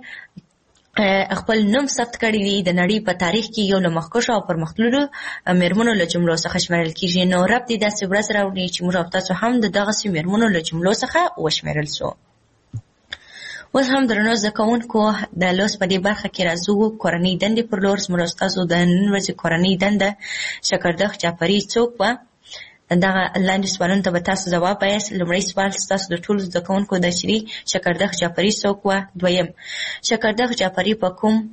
خپل نوم ثبت کړی دی. د نړۍ په تاریخ کې یو له مخکښو او پرمختللو مېرمنو له جملو څخه شمیرل کېږي. نو رب دې داسې ورځ راوړي چې موږ او تاسو هم د دغسې مېرمنو له جملو څخه وشمیرل سو. اوس هم درنو زده کوونکو، د لوست په دې برخه کې راځو کورنۍ دندې پر لور. زموږ او ستاسو د نن ورځې کورنۍ دنده شکردخ جعفري څوک وه؟ دغه لاندې سوالونو ته به تاسو ځواب وایاست. لومړی سوال ستاسو د ټولو زده کوونکو ده چې شکردخ جعفري څوک وه. دویم، شکردخ جعفري په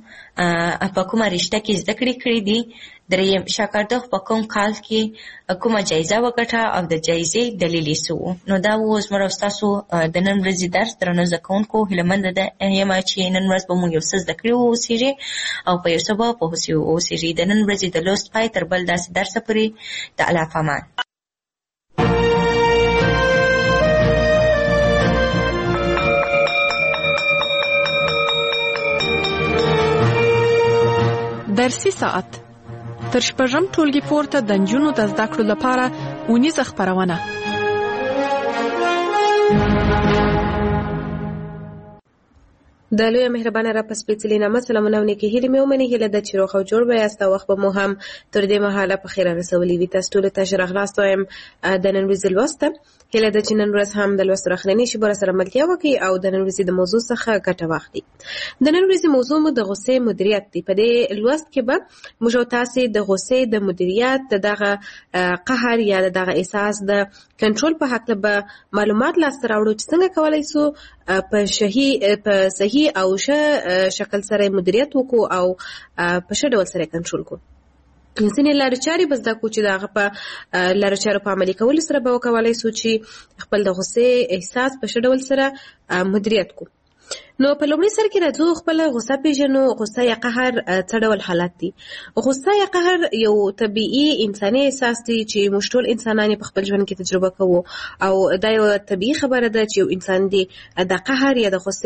کومه رشته کې زده کړې کړې دي. دریم، شکردخ په کوم کال کې کومه جایزه وګټه او د جایزې دلیل یې څه و. نو دا و زموږ او ستاسو د نن ورځې درس. درنو زده کوونکو، هیلهمنده یم چې نن ورځ به موږ یو څه زده کړي واوسېږي او په یو څه به پوه شوي واوسېږي. د نن ورځې د لوست پای تر بل داسې درسه پورې د الله په امان. درسي ساعت تر شپږم ټولګي پورته د نجونو د زده کړو لپاره اونیزه خپرونه. د لوی مهربانه را په سپېڅلي نامه سلامونه او نیکې هیلې مې ومني. هیله ده چې روغ او جوړ به یاست او وخت به مو هم تر دې مهاله په خیر رسولی وي. تاسو ټولو ته ښه راغلاست وایم د نن ورځې لوست ته. هیله ده چې نن ورځ هم د لوست اخرنۍ شیبه راسره ملتیا وکړي او د نن ورځې د موضوع څخه ګټه واخلي. د نن ورځې موضوع مو د غصې مدیریت دی. په دې لوست کې به موږ او تاسې د غصې د مدیریت، د دغه قهر یا د دغه احساس د کنټرول په هکله به معلومات لاسته راوړو چې څنګه کولی شو په صحیح او ښه شکل سره مدیریت وکړو او په ښه ډول سره کنټرول کړو. ځینې لارې چارې به زده کړو چې د هغه په لارو چارو په عملي کولو سره به وکولی شو چې خپل د غصې احساس په ښه ډول سره مدیریت کړو. نو په لومړي سر کې راځو خپل غصه پیژنو. غصه یا قهر څه ډول حالت دی؟ غصه یا قهر یو طبیعي انساني احساس دی چې موږ ټول انسانان په خپل ژوند کې تجربه کوو او دا یو طبیعي خبره ده چې یو انسان دی د قهر یا د غصې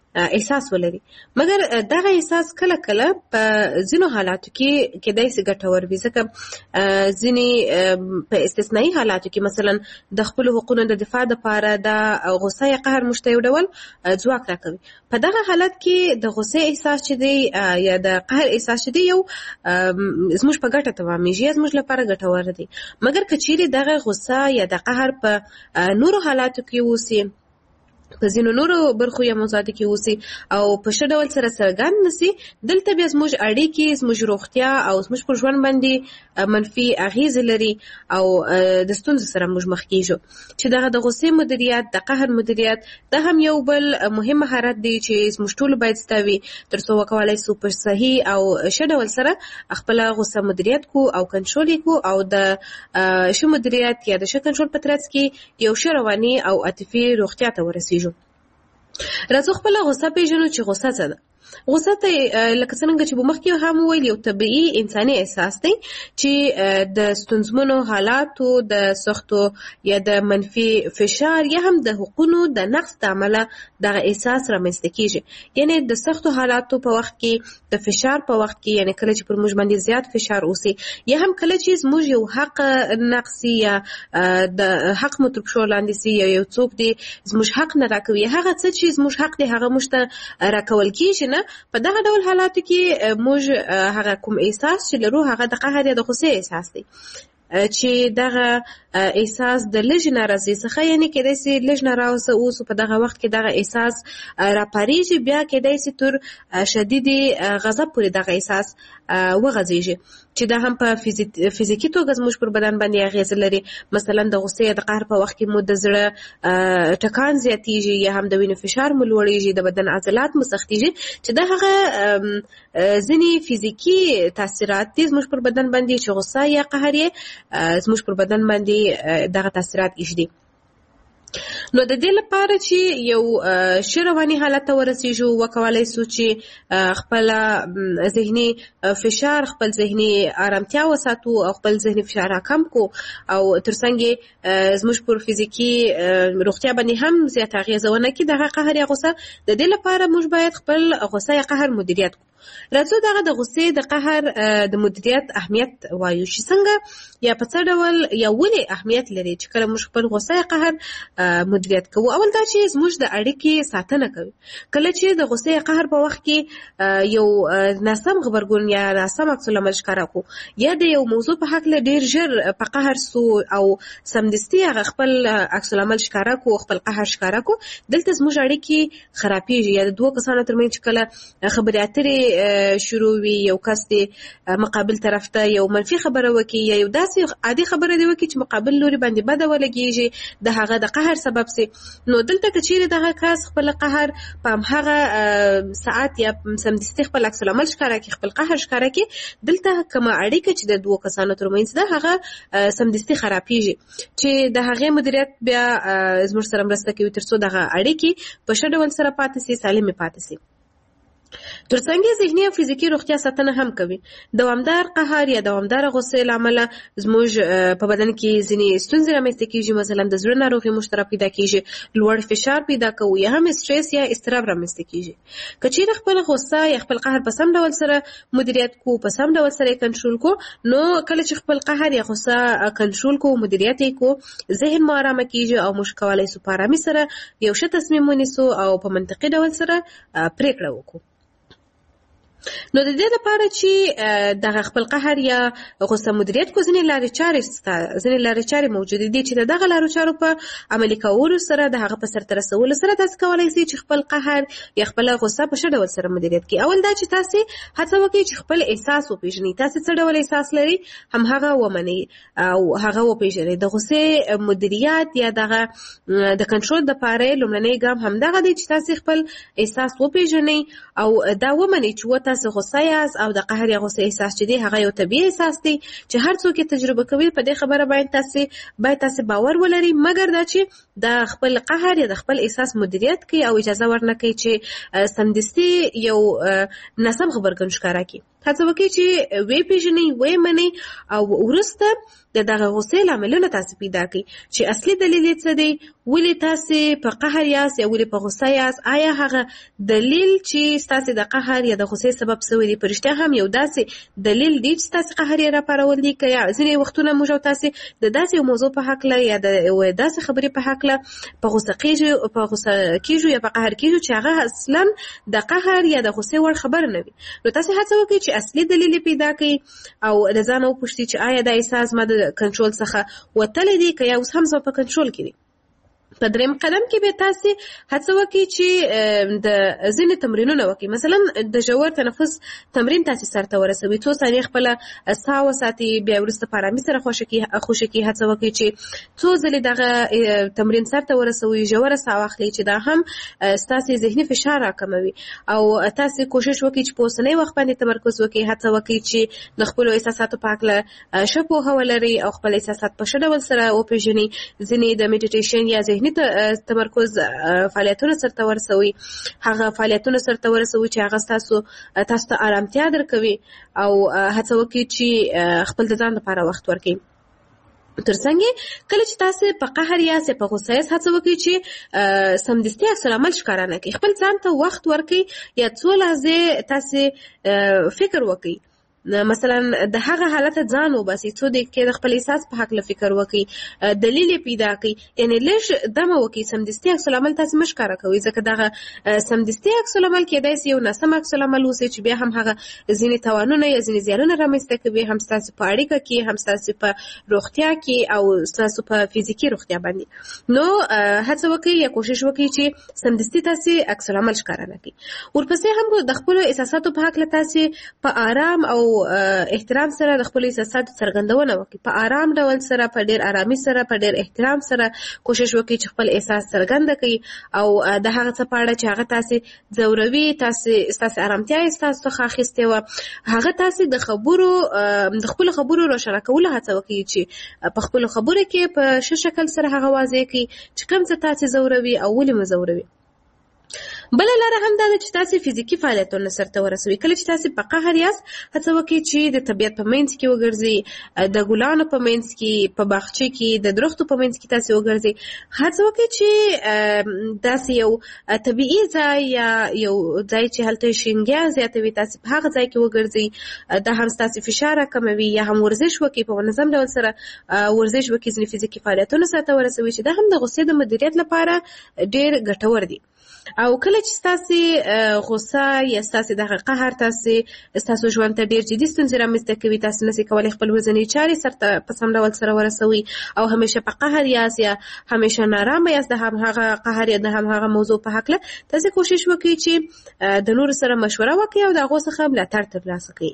احساس ولري. مګر دغه احساس کله کله په ځینو حالاتو کې کېدای شي ګټور وي، ځکه ځینې په استثنایی حالاتو کې مثلا د خپل حقوقو د دفاع لپاره د غصه یا قهر موږ ته یو ډول ځواک راکوي. په دغه حالت کې د غصې احساس چې دی یا د قهر احساس چې دی یو زموږ په ګټه تمامېږي، زموږ لپاره ګټور دی. مګر که چیرې دغه غصه یا د قهر په نورو حالاتو کې اوسي، په ځینو نورو برخو یا موضوعاتو کې اوسي او په ښه ډول سره څرګند نسي، دلته بیا زموږ اړیکې، زموږ روغتیا او زموږ پر ژوند باندې منفي اغیزې لري او د ستونزو سره موږ مخ کېږو. چې دغه د غصې مدیریت، د قهر مدیریت، دا هم یو بل مهم مهارت دی چې زموږ ټولو باید زده وي تر څو وکولای شو په صحیح او ښه ډول سره خپله غصه مدیریت کو او کنټرول یې کو او د ښه مدیریت یا د ښه کنټرول په ترڅ کې یو ښه رواني او عاطفي روغتیا ته ورسېږو. راځو خپله غصه پېژنو چې غصه څه ده. غصه ته لکه څنګه چې مخکې هم وویل یو طبیعي انساني احساس دی چې د ستونزمنو حالاتو، د سختو یا د منفي فشار یا هم د حقوقو د نقص د امله دغه احساس رامنځته کېږي. یعنې د سختو حالاتو په وخت کې، د فشار په وخت کې، یعنې کله چې پر موږ باندې زیات فشار اوسي یا هم کله چې زموږ یو حق نقصي یا د حق مو تر پښو لاندې سي یا یو څوک دی زموږ حق نه راکوي، هغه څه چې زموږ حق دی هغه موږ ته راکول کېږي نه. په دغه ډول حالاتو کې موږ هغه کوم احساس چې لرو هغه د قهر یا د غصې احساس دی، چې دغه احساس د لږ ناراضي څخه، یعنی کېدای شي لږ ناراضه اوسو په دغه وخت کې دغه احساس راپاریږي، بیا کېدای شي تر شدید غضب پورې دغه احساس وغځېږي چې دا هم په فزیکي توګه زموږ پر بدن باندې اغیزه لري. مثلا د غصې یا د قهر په وخت کې مو د زړه ټکان زیاتېږي یا هم د وینې فشار مو لوړېږي، د بدن عضلات مو سختېږي، چې دا هغه ځینې فزیکي تاثیرات دي زموږ پر بدن باندې چې غصه یا قهر یې زموږ پر بدن باندې دغه تاثیرات ایږدي. نو د دې لپاره چې یو ښه رواني حالت ته ورسېږو، وکولای شو چې خپل ذهني فشار، خپل ذهني آرامتیا وساتو او خپل ذهني فشار کم کو او ترڅنګ زموږ پر فزیکي روغتیا باندې هم زیات اغیزه ونه کړي دغه قهر یا غصه. د دې لپاره موږ باید خپل غصه یا قهر مدیریت کړو. راځو دغه د غصې د قهر د مدیریت اهمیت وایو چې څنګه یا په څه ډول یا ولې اهمیت لري چې کله موږ خپل غصه یا قهر مدیریت کوو. اول دا چې زموږ د اړیکې ساتنه کوي. کله چې د غصې یا قهر په وخت کې یو ناسم غبرګون یا ناسم عکس العمل ښکاره کو یا د یو موضوع په هکله ډېر ژر په قهر سو او سمدستي هغه خپل عکس العمل ښکاره کو، خپل قهر ښکاره کو، دلته زموږ اړیکې خرابېږي. یا د دوه کسانو ترمنځ چې کله خبرې اترې شروع وي، یو کس دی مقابل طرف ته یو منفي خبره وکړي یا یو داسې عادي خبره دی وکړي چې مقابل لوري باندې بده ولګېږي، د هغه د قهر سبب سي. نو دلته که چیرې دغه کس خپل قهر په همهغه ساعت یا سمدستي خپل عکس العمل ښکاره کړي، خپل قهر ښکاره کړي، دلته کومه اړیکه چې د دوه کسانو ترمنځ ده هغه سمدستي خرابېږي، چې د هغې مدیریت بیا زموږ سره مرسته کوي تر څو دغه اړیکې په ښه ډول سره پاتې سي، سالمې پاتې سي. ترڅنګ ذهني او فزیکي روغتیا ساتنه هم کوي. دوامدار قهر یا دوامدار غصې له امله زموږ په بدن کې ځینې ستونزې رامنځته کېږي، مثلا د زړه ناروغي موږ ته پیدا کېږي، لوړ فشار پیدا کوو یا هم استرس یا اضطراب رامنځته کېږي. که چیرې خپل غصه یا خپل قهر په سم ډول سره مدیریت کو، په سم ډول سره کنټرول کو، نو کله چې خپل قهر یا غصه کنټرول کو، مدیریت یې کو، ذهن مو آرامه کېږي او موږ کولی شو په آرامۍ سره یو ښه تصمیم ونیسو او په منطقي ډول سره پریکړه وکړو. نو د دې لپاره چې دغه خپل قهر یا غصه مدیریت کو، ځینې لارې چارې موجودې دي چې دغه لارو چارو په عملي کولو سره د هغه په سرته رسولو سره تاسو کولی شئ چې خپل قهر یا خپل غصه په ښه ډول سره مدیریت کړئ. اول دا چې تاسو هڅه وکړئ چې خپل احساس وپېژنئ، تاسو څه ډول احساس لرئ هم هغه ومنئ او هغه وپېژنئ. د غصې مدیریت یا دغه د کنټرول دپاره لومړنی ګام همدغه دی چې تاسو خپل احساس وپېژنئ او دا ومنئ چې تاسو غصه یاست او د قهر یا غصه احساس چې دی هغه یو طبیعي احساس دی چې هر څوک یې تجربه کوي. په دې خبره باید تاسو باور ولرئ، مګر دا چې د خپل قهر یا د خپل احساس مدیریت کوي او اجازه ورنکړئ چې سمدستي یو ناسم غبرګون ښکاره کړي. هڅه وکړئ چې وی پیژنئ، وی منئ او وروسته د دغه غوسې لاملونه تاسو پیدا کړئ چې اصلي دلیل یې څه دی، ولې تاسو په قهر یاست یا ولې په غوسه یاست. آیا هغه دلیل چې تاسو د قهر یا د غوسې سبب شوی دی په رښتیا هم یو داسې دلیل دی چې تاسو قهر یې راپارول دي، که یا ځینې وختونه موږ او تاسو د داسې یو موضوع په هکله یا د داسې خبرې په هکله په غوسه کېږو یا په قهر کېږو چې هغه اصلا د قهر یا د غوسې وړ خبره نه وي. نو تاسو هڅه وکړئ چې اصلي دلیل پیدا کړئ او د ځان وپوښتئ چې آیا دا احساس ما د کنټرول څخه وتلی دی که یا اوس هم زما په کنټرول کې دی. په دریم قدم کې به تاسو هڅه وکړئ چې د ځینې تمرینونه وکړئ. مثلا د ژور تنفس تمرین تاسو سرته ورسوي، څو ثانیې خپل ساه وساتئ، بیا وروسته په آرامۍ سره خوشې کړئ. هڅه وکړئ چې څو ځلې دغه تمرین سرته ورسوي، ژوره ساه واخلئ چې دا هم ستاسو ذهني فشار راکموي. او تاسو کوشش وکړئ چې په اوسنی وخت باندې تمرکز وکړئ. هڅه وکړئ چې د خپل احساساتو په هکله ښه پوهه ولرئ او خپل احساسات په ښه ډول سره وپېژنئ. ځینې د میډیټیشن یا ذهني تمرکز فعالیتونه سرته ورسوي، هغه فعالیتونه سرته ورسوي چې هغه تاسو ته آرامتیا درکوي. او هڅه وکړئ چې خپل د ځان لپاره وخت ورکړئ. ترڅنګ کله چې تاسو په قهر یا په غوسه یاست، هڅه وکړئ چې سمدستي عکس العمل ښکاره نه کړئ. خپل ځان ته وخت ورکړئ یا څو لحظې تاسو فکر وکړئ. مثلا د هغه حالت ځان وباسئ، څو دقیقې د خپل احساس په هکله فکر وکړئ، دلیل پیدا کړئ. یعنې لږ دمه وکړئ، سمدستي عکس العمل تاسو مه ښکاره کوئ، ځکه دغه سمدستي عکس العمل کېدای شي یو ناسم عکس العمل اوسي چې بیا هم هغه ځینې تاوانونه یا ځینې زیانونه رامنځته کوي، هم ستاسو په اړیکه کې، هم ستاسو په روغتیا کې او ستاسو په فزیکي روغتیا باندې. نو هڅه وکړئ یا کوشش وکړئ چې سمدستي تاسو عکس العمل ښکاره نه کړئ. ورپسې هم د خپل احساساتو په هکله تاسو په آرام او احترام سره د خپل احساساتو څرګندونه وکړئ. په آرام ډول سره، په ډېر آرامۍ سره، په ډېر احترام سره کوشش وکړئ چې خپل احساس څرګند کړئ او د هغه څه په اړه چې هغه تاسو ځوروي، تاسو آرامتیا یې ستاسو څخه اخیستې وه، هغه تاسو د خپلو خبرو روښانه کولو هڅه وکړئ چې په خپلو خبرو کې په ښه شکل سره هغه واضح کړئ چې کوم څه تاسو ځوروي او ولې مو ځوروي. بله لاره هم دا ده چې تاسو فزیکي فعالیتونه سرته ورسوي. کله چې تاسو په قهر یاست، هڅه وکړئ چې د طبیعت په منځ کې وګرځئ، د ګلانو په منځ کې، په باغچې کې، د درختو په منځ کې تاسو وګرځئ. هڅه وکړئ چې داسې یو طبیعي ځای یا یو ځای چې هلته شینګیا زیاته وي، تاسو په هغه ځای کې وګرځئ. دا هم ستاسو فشار راکموي. یا هم ورزش وکړئ، په منظم ډول سره ورزش وکړئ، ځینې فزیکي فعالیتونه سرته ورسوي چې دا هم د غوسې د مدیریت لپاره ډېر ګټور دي. او کله چې تاسو غوسه یا تاسو دغه قهر تاسو ژوند ته ډېر جدي ستونزې رامنځته کوي، تاسو نشئ کولی خپل ورځنۍ چارې سرته په سم ډول سره ورسوي او همیشه په قهر یاست یا همیشه نارامه یاست د همهغه قهر یا د همهغه موضوع په هکله، تاسو کوشش وکړئ چې د نورو سره مشوره وکړئ او د هغو څخه ملاتړ ترلاسه کړئ.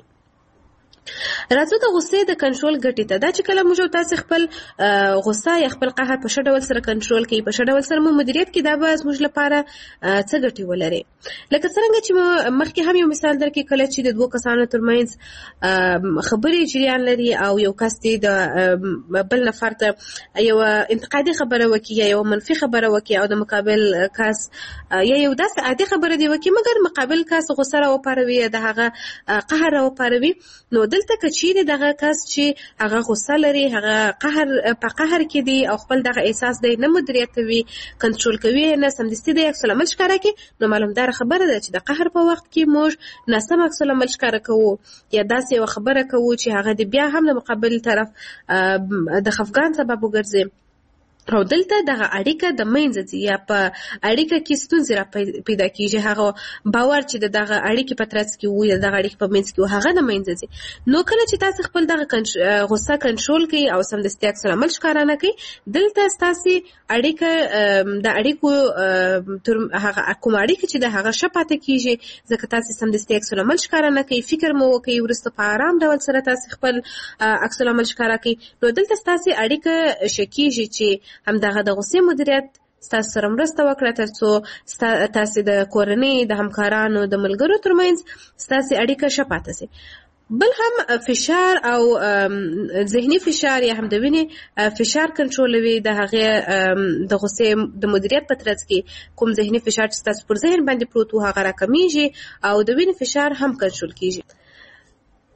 راځو د غوسې د کنټرول ګټې ته. دا چې کله موږ او تاسو خپل غوسه یا خپل قهر په ښه ډول سره کنټرول کړئ، په ښه ډول سره مو مدیریت کړئ، دا به زموږ لپاره څه ګټې ولري. لکه څرنګه چې مخکې هم یو مثال درکړي، کله چې د دوه کسانو ترمنځ خبرې جریان لري او یو کس د بل نفر ته یو انتقادي خبره وکړي یا یو منفي خبره وکړي او د مقابل کس یا یو داسې عادي خبره دی وکړي، مګر مقابل کس غوسه راوپاروي یا د هغه قهر راوپاروي، نو دلته که چیرې دغه کس چې هغه غوسه لري، هغه په قهر کې دی او خپل دغه احساس دی نه مدیریتوي، کنټرول کوي، نه سمدستي دی عکس العمل ښکاره کړي، نو معلومداره خبره ده چې د قهر په وخت کې موږ ناسم عکس العمل ښکاره کوو یا داسې یوه خبره کوو چې هغه د بیا هم د مقابل طرف د خفګان سبب وګرځي. او دلته دغه اړیکه د منځه ځي یا په اړیکه کې ستونزې را پیدا کېږي، هغه باور چې دغه اړیکې په ترڅ کې وي، دغه اړیکې په منځ کې وي، هغه د منځه ځي. نو کله چې تاسو خپل دغه غوسه کنټرول کړئ او سمدستي عکس العمل ښکاره نه کړئ، دلته ستاسې اړیکه د اړیکو هغه کومه اړیکه چې د هغه ښه پاتې کېږي، ځکه تاسو سمدستي عکس العمل ښکاره نه کړئ، فکر مو وکړئ، وروسته په آرام ډول سره تاسو خپل عکس العمل ښکاره کړئ، نو دلته ستاسې اړیکه ښه کېږي چې همدغه د غوسې مدیریت ستاسو سره مرسته وکړه تر څو تاسو د کورنۍ، د همکارانو، د ملګرو ترمنځ ستاسو اړیکه ښه پاتې شي. بل هم فشار او ذهني فشار یا هم د وینې فشار کنټرولوي. د هغې د غوسې د مدیریت په ترڅ کې کوم ذهني فشار چې ستاسو پر ذهن باندې پروت و هغه راکمیږي او د وینې فشار هم کنټرول کیږي.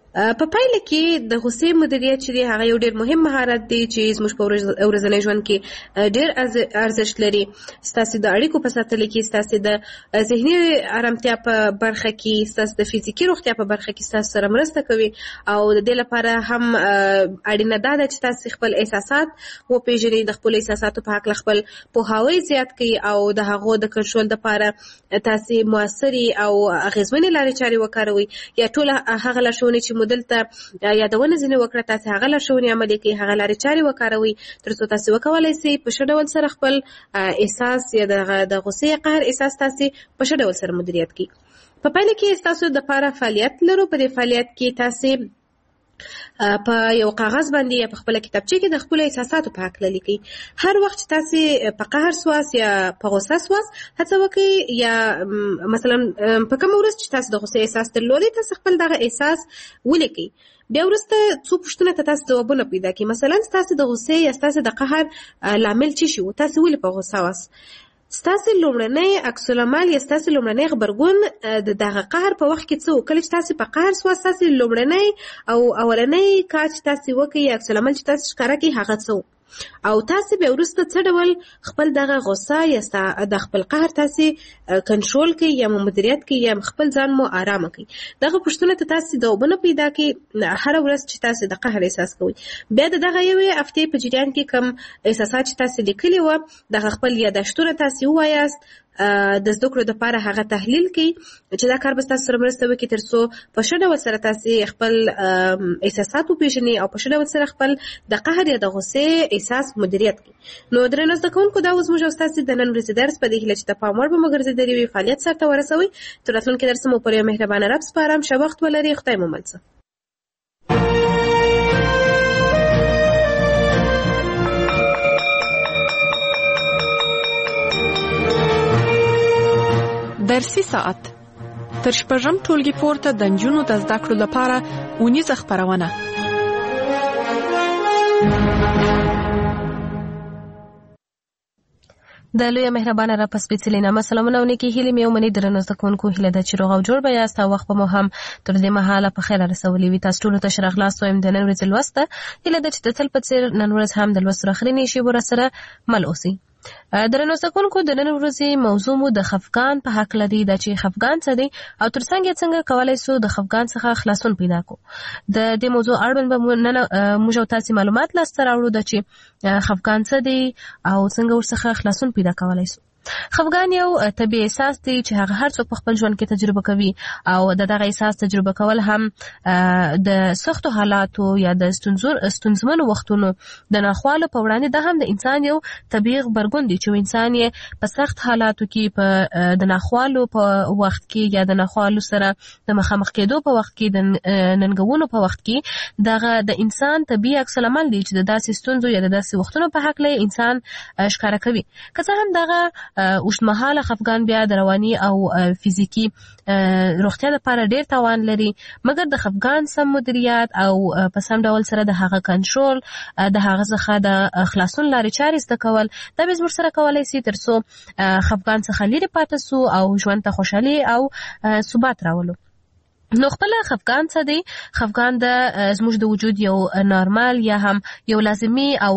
په پایله کې د غصې مدیریت چې دی هغه یو ډېر مهم مهارت دی چې زموږ په ورځني ژوند کې ډېر ارزښت لري. ستاسو د اړیکو په ساتلو کې، ستاسو د ذهني آرامتیا په برخه کې، ستاسو د فزیکي روغتیا په برخه کې ستاسو سره مرسته کوي. او د دې لپاره هم اړینه ده چې تاسو خپل احساسات وپېژنئ، د خپل احساساتو په هکله خپل پوهاوی زیات کړئ او د هغو د کنټرول لپاره تاسو موثرې او اغېزمنې لارې چارې وکاروئ. یا ټول هغه لارښوونې چې دلته یادونه ځینې وکړه، تاسو هغه لارښوونې عملي کړئ، هغه لارې چارې وکاروئ تر څو تاسو وکولای شئ په ښه ډول سره خپل احساس یا د غصې قهر احساس تاسو په ښه ډول سره مدیریت کړئ. په پایله کې تاسو د لپاره فعالیت لرو. په دې فعالیت کې تاسو په یو کاغذ باندې یا په خپل کتابچه کې د خپل احساساتو په اړه لیکئ. هر وخت چې تاسو په قهر سواس یا په غوسه سواس هڅه وکړئ، یا مثلا په کوم ورځ چې تاسو د غوسې احساس درلودئ تاسو خپل دغه احساس ولیکئ. بیا وروسته څو پوښتنو ته تاسو ځوابونه پیدا کړئ. مثلا تاسو د غوسې یا تاسو د قهر لامل څه شو، تاسو ولې په غوسه واست، ستاسو لومړنی عکس العمل یا ستاسو لومړنی غبرګون د دغه قهر په وخت کې څه و. کله چې تاسو په قهر سواست تاسو لومړنی او اولنی کار چې تاسو وکړئ، عکس العمل چې تاسو ښکاره کړئ هغه څه و، او تاسو بیا وروسته څه ډول خپل دغه غوسه یا د خپل قهر تاسو کنټرول کړئ یا مدیریت کړئ یا خپل ځان مو آرامه کړئ. دغه پوښتنه ته تاسو ځوابونه پیدا کړئ هر ورځ چې تاسو د قهر احساس کوئ. بیا دغه یوې هفتې په جریان کې کوم احساسات چې تاسو لیکلي وو دغه خپل یادښتونه تاسو ووایاست، د زده کړو لپاره هغه تحلیل کړئ چې دا کار به تاسو سره مرسته وکړي تر څو په ښه ډول سره تاسو خپل احساسات وپېژنئ او په ښه ډول سره خپل د قهر یا د غوسې احساس مدیریت کړئ. نو درنو زده کوونکو، دا اوس زموږ او ستاسو د نن ورځې درس په دې هیله چې د پام وړ به مو ګرځېدلی وي فعالیت سرته ورسوئ. تر راتلونکي درس مو پر یو مهربانه رب سپارم. ښه وخت ولرئ. خدای مو مل شه. درسي ساعت تر شپږم ټولګي پورته د نجونو د زده کړو لپاره اونیزه خپرونه. د لوی مهربانه را پس سپېڅلې نامه سلامونه ونکي هیلې مې ومني. درنو زده کوونکو، هیله ده چې روغ او جوړ به یاست او وخت به مو هم تر دې مهاله په خیر رسولي وي. تاسو ټولو ته ښه راغلاست وایم د نن ورځې لوست ته. هیله ده چې د تل په څېر نن ورځ هم د لوستو اخرینې شیبو راسره مل اوسئ. درنو زده کوونکو، د نن ورځې موضوع مو د خفګان په هکله دی، دا چې خفګان څه دی او ترڅنګ یې څنګه کولی سو د خفګان څخه خلاصون پیدا کړو. د دې موضوع اړوند به موږ او تاسې معلومات لاسته راوړو د چې خفګان څه دی او څنګه ورڅخه خلاصون پیدا کولی سو. خفګان یو طبیعي احساس دی چې هغه هر څوک په خپل ژوند کې تجربه کوي او دغه احساس تجربه کول هم د سختو حالاتو یا د ستونزمنو وختونو د ناخوالو په وړاندې دا هم د انسان یو طبیعي غبرګون دی چې انسان یې په سخت حالاتو کې په د ناخوالو په وخت کې یا د ناخوالو سره د مخامخ کېدو په وخت کې د ننګونو په وخت کې دغه د انسان طبیعي عکس العمل دی چې د داسې ستونزو یا د داسې وختونو په هکله انسان ښکاره کوي. که څه هم دغه اوږدمهاله خفګان بیا د رواني او فزیکي روغتیا لپاره ډیر تاوان لري، مګر د خفګان سم مدیریت او په سم ډول سره د هغه کنټرول د هغه څخه د خلاصون لارې چارې زده کول دا به زموږ سره کولی سي تر څو خفګان څخه لرې پاتې سو او ژوند ته خوشحالي او ثبات راولو. نو خپل خفګان څه دی؟ خفګان د زموږ د وجود یو نارمال یا هم یو لازمي او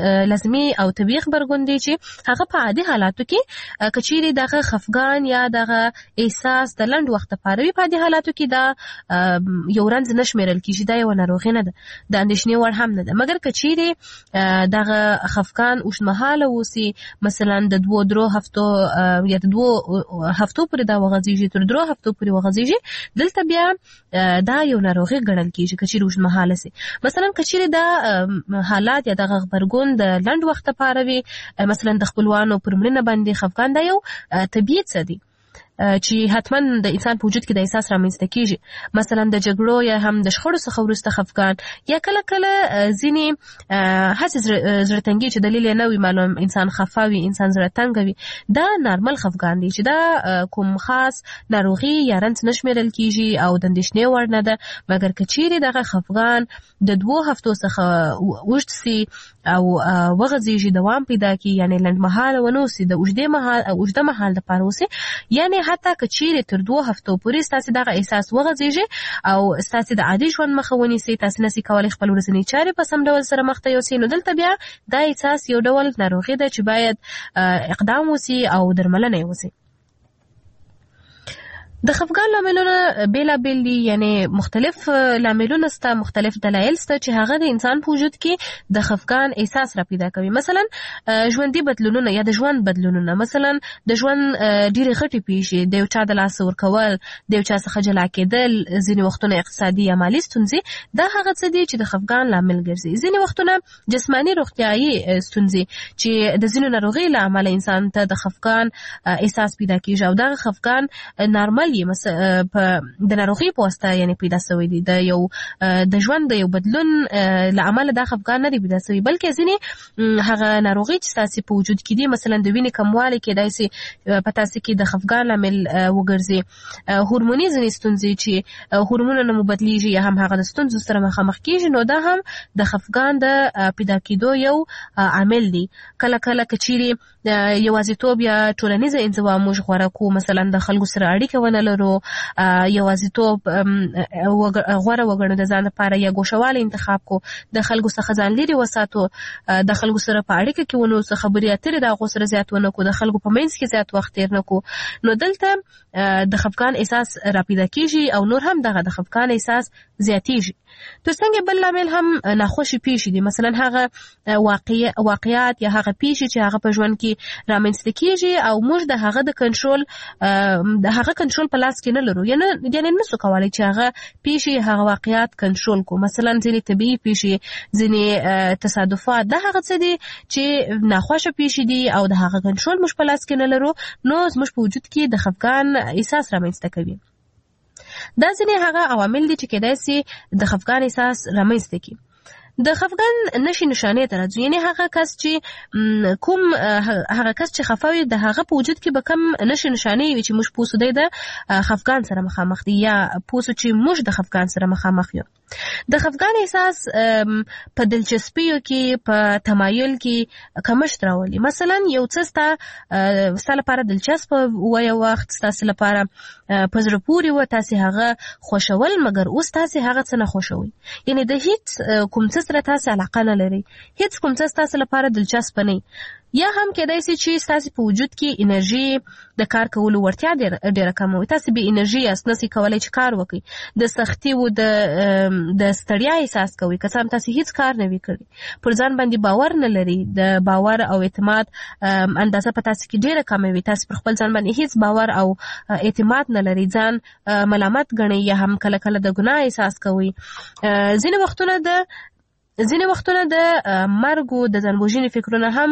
طبیعي غبرګون دی چې هغه په عادي حالاتو کې کچېرې دغه خفګان یا دغه احساس د لنډ وخت لپاره وي، په عادي حالاتو کې دا یو رنځ نه شمیرل کېږي، دا یو ناروغي نه ده، د اندېښنې وړ هم نه ده. مګر کچېرې دغه خفګان اوږدمهاله اوسي، مثلا د 2-3 هفتو یا د 2 هفتو پورې دا وغځېږي، تر 3 هفتو پورې وغځېږي، دلته بیا دا یو ناروغي ګڼل کېږي کچېرې اوږدمهاله سي. مثلا کچېرې دا حالات یا دغه غبرګون د لنډ وخت لپاره وي، مثلا د خپلوانو پر مړینه باندې خفګان دا یو طبیعي څه دی چې حتما د انسان په وجود کې د احساس رامنځته کېږي. مثلا د جګړو یا هم د شخړو څخه وروسته خفګان یا کله کله ځینې هسې زړه تنګي چې دلیل یې نه وي معلوم، انسان خفه وي، انسان زړه تنګه وي، دا نارمل خفګان دی چې دا کوم خاص ناروغي یا رنځ نه شمیرل کېږي او د اندېښنې وړ نه ده. مګر که چیرې دغه خفګان د 2 هفتو څخه اوږد سي او وغځېږي، دوام پیدا کړي، یعنې لنډمهاله ونه اوسي، د اوږده مهال لپاره اوسي، یعنې حتی که چیرې تر 2 هفتو پورې ستاسې دغه احساس وغځېږي او ستاسې د عادي ژوند مخه ونیسي، تاسې نسئ کولی خپل ورځنۍ چارې په سم ډول سره مخته یوسئ، نو دلته بیا دا احساس یو ډول ناروغي ده چې باید اقدام وسي او درملنه یې وسي. د خفګان لاملونه بیلابیل دي، یعنی مختلف لاملونه سته، مختلف دلایل سته چې هغه د انسان په وجود کې د خفګان احساس را پیدا کوي. مثلا ژوندي بدلونونه یا د ژوند بدلونونه، مثلا د ژوند ډېرې غټې پیښې، د یو چا د لاس ورکول، د یو چا څخه جلا کېدل، ځینې وختونه اقتصادي یا مالي ستونزې، دا هغه څه دي چې د خفګان لامل ګرځي. ځینې وختونه جسماني روغتیایي ستونزې چې د ځینو ناروغیو له امله انسان ته د خفګان احساس پیدا کېږي او دغه خفګان نارمل د ناروغي په واسطه یعنی پیدا شوی دی، د ژوند د یو بدلون له امله دا خفګان نه دی پیدا شوی، بلکې ځینې هغه ناروغي چې ستاسې په وجود کې دي، مثلا د وینې کموالی کېدای شي په تاسې کې د خفګان لامل وګرځي، هورموني ځینې ستونزې چې هورمونونه مو بدلیږي یا هم هغه د ستونزو سره مخامخ کېږي، نو دا هم د خفګان د پیدا کېدو یو عامل دی. کله کله که چیرې یوازیتوب یا ټولنیزه انزوا موږ غوره کوو، مثلا د خلکو سره اړیکه ونه لرو، یوازیتوب غوره وګڼو د ځان لپاره، یا ګوښهوالی انتخاب کو، د خلکو څخه ځان لرې وساتو، د خلکو سره په اړیکه کې ونه اوسو، خبرې اترې د هغو سره زیات ونه کړو، د خلکو په منځ کې زیات وخت تېر نه کړو، نو دلته د خفګان احساس را پیدا کېږي او نور هم دغه د خفګان احساس زیاتېږي. ترڅنګ بل لامل هم ناخوشي پیښې دي، مثلا هغه واقعیات یا هغه پیښې چې هغه په ژوند کې رامنځته کېږي او موږ د هغه د کنټرول په لاس کې نه لرو، یعنی نسو کولی چې هغه پیښې هغه واقعیات کنټرول کو. مثلا ځینې طبیعي پیښې، ځینې تصادفات، دا هغه څه دي چې ناخوښه پیښې دي او د هغه کنټرول موږ په لاس کې نه لرو، نو زموږ په وجود کې د خفګان احساس رامنځته کوي. دا ځینې هغه عوامل دي چې کېدای شي د خفګان احساس رامنځته کړي. د خفګان نښې نښانې ته راځو، یعنی هغه کس چې خفه وي، د هغه په وجود کې به کم نښې نښانې وي چې موږ پوه سو دی د خفګان سره مخامخ دی، یا پوه سو چې موږ د خفګان سره مخامخ یو. د خفګان احساس په دلچسپیو کې، په تمایل کې کمښت راولي. مثلا یو څه ستا لپاره دلچسپ و، یو وخت ستاسې لپاره په زړه پورې و، تاسې هغه خوښول، مګر اوس تاسې هغه څه نه خوښوئ، یعنی د هیڅ کوم څه سره تاسې علاقه نه لرئ، هیڅ کوم څه ستاسې لپاره دلچسپ نه. یا هم کېدای شي چې ستاسې په وجود کې انرژي د کار کولو وړتیا ډېره کمه وي، تاسې بې انرژي یاست، نسئ کولی چې کار وکړئ، د سختي و د ستړیا احساس کوئ، که څه هم تاسې هیڅ کار نه وي کړی، پر ځان باندې باور نه لري، د باور او اعتماد اندازه په تاسې کې ډېره کمه وي، تاسې پر خپل ځان باندې هیڅ باور او اعتماد نه لري، ځان ملامت ګڼئ، یا هم کله کله د ګناه احساس کوئ. ځینې وختونه د مرګ او د ځان وژنې فکرونه هم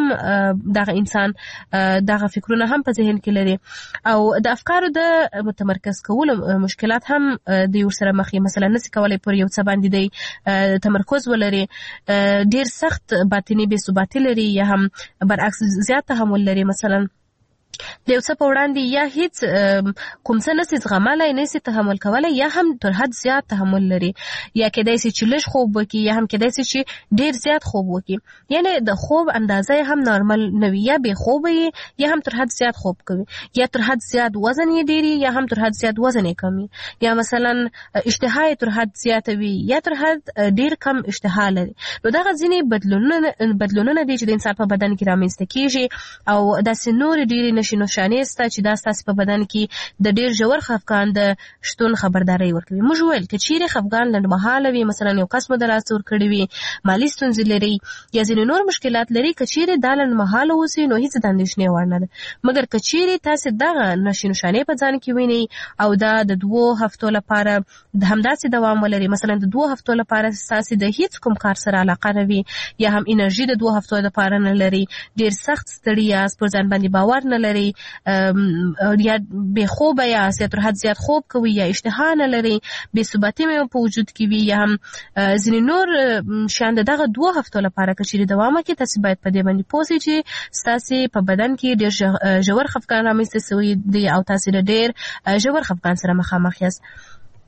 دغه فکرونه هم په ذهن کې لري، او د افکارو د متمرکز کولو مشکلات هم د یو سره مخ یې، مثلا نسي کولی پر یو څه باندې دی تمرکز ولري، ډیر سخت باطني بې ثباتي لري، یا هم برعکس زیات تحمل لري، مثلا د یو څه په وړاندې یا هیڅ کوم څه نسي زغملی، نسي تحمل کولی، یا هم تر حد زیات تحمل لري، یا کېدای شي چې لږ خوب وکړي، یا هم کېدای شي چې ډېر زیات خوب وکړي، یعنی د خوب اندازه هم نارمل نه وي، یا بې خوبه یې، یا هم تر حد زیات خوب کوي، یا تر حد زیات وزن یې ډېر، یا هم تر حد زیات وزن یې کم، یا مثلا اشتها یې تر حد زیاته وي، یا تر حد ډېر کم اشتها لري. نو دغه ځینې بدلونونه دي چې د انسان په بدن کې رامنځته کېږي، او داسې نورې ډېرې نښې نښانې سته چې دا ستاسې په بدن کې د ډېر ژور خفګان د شتون خبرداری ورکوي. موږ وویل که چیرې خفګان لنډمهاله وي، مثلا یو کس مو د لاسه ورکړی وي، مالي ستونزې لري، یا ځینې نور مشکلات لري، که چیرې دا لنډمهاله اوسي نو هیڅ د اندېښنې وړ نه ده. مګر که چیرې تاسې دغه نښې نښانې په ځان کې وینئ او دا د 2 هفتو لپاره همداسې دوام ولري، مثلا د 2 هفتو لپاره ستاسې د هیڅ کوم کار سره علاقه نه وي، یا هم انرژي د 2 هفتو لپاره نه لري، ډېر سخت ستړي یاست، پر ځان باندې باور نه لري، یا بې خوبه یاست، یا تر حد زیات خوب کوي، یا اشتها نه لري، بې ثباتي مو په وجود کې وي، یا هم ځینې نور شیان د دغه 2 هفتو لپاره که چیرې دوام وکړي، تاسې باید په دې باندې پوه شئ چې ستاسې په بدن کې ډېر ژور خفګان رامنځته شوی دی او تاسې د ډېر ژور خفګان سره مخامخ یاست.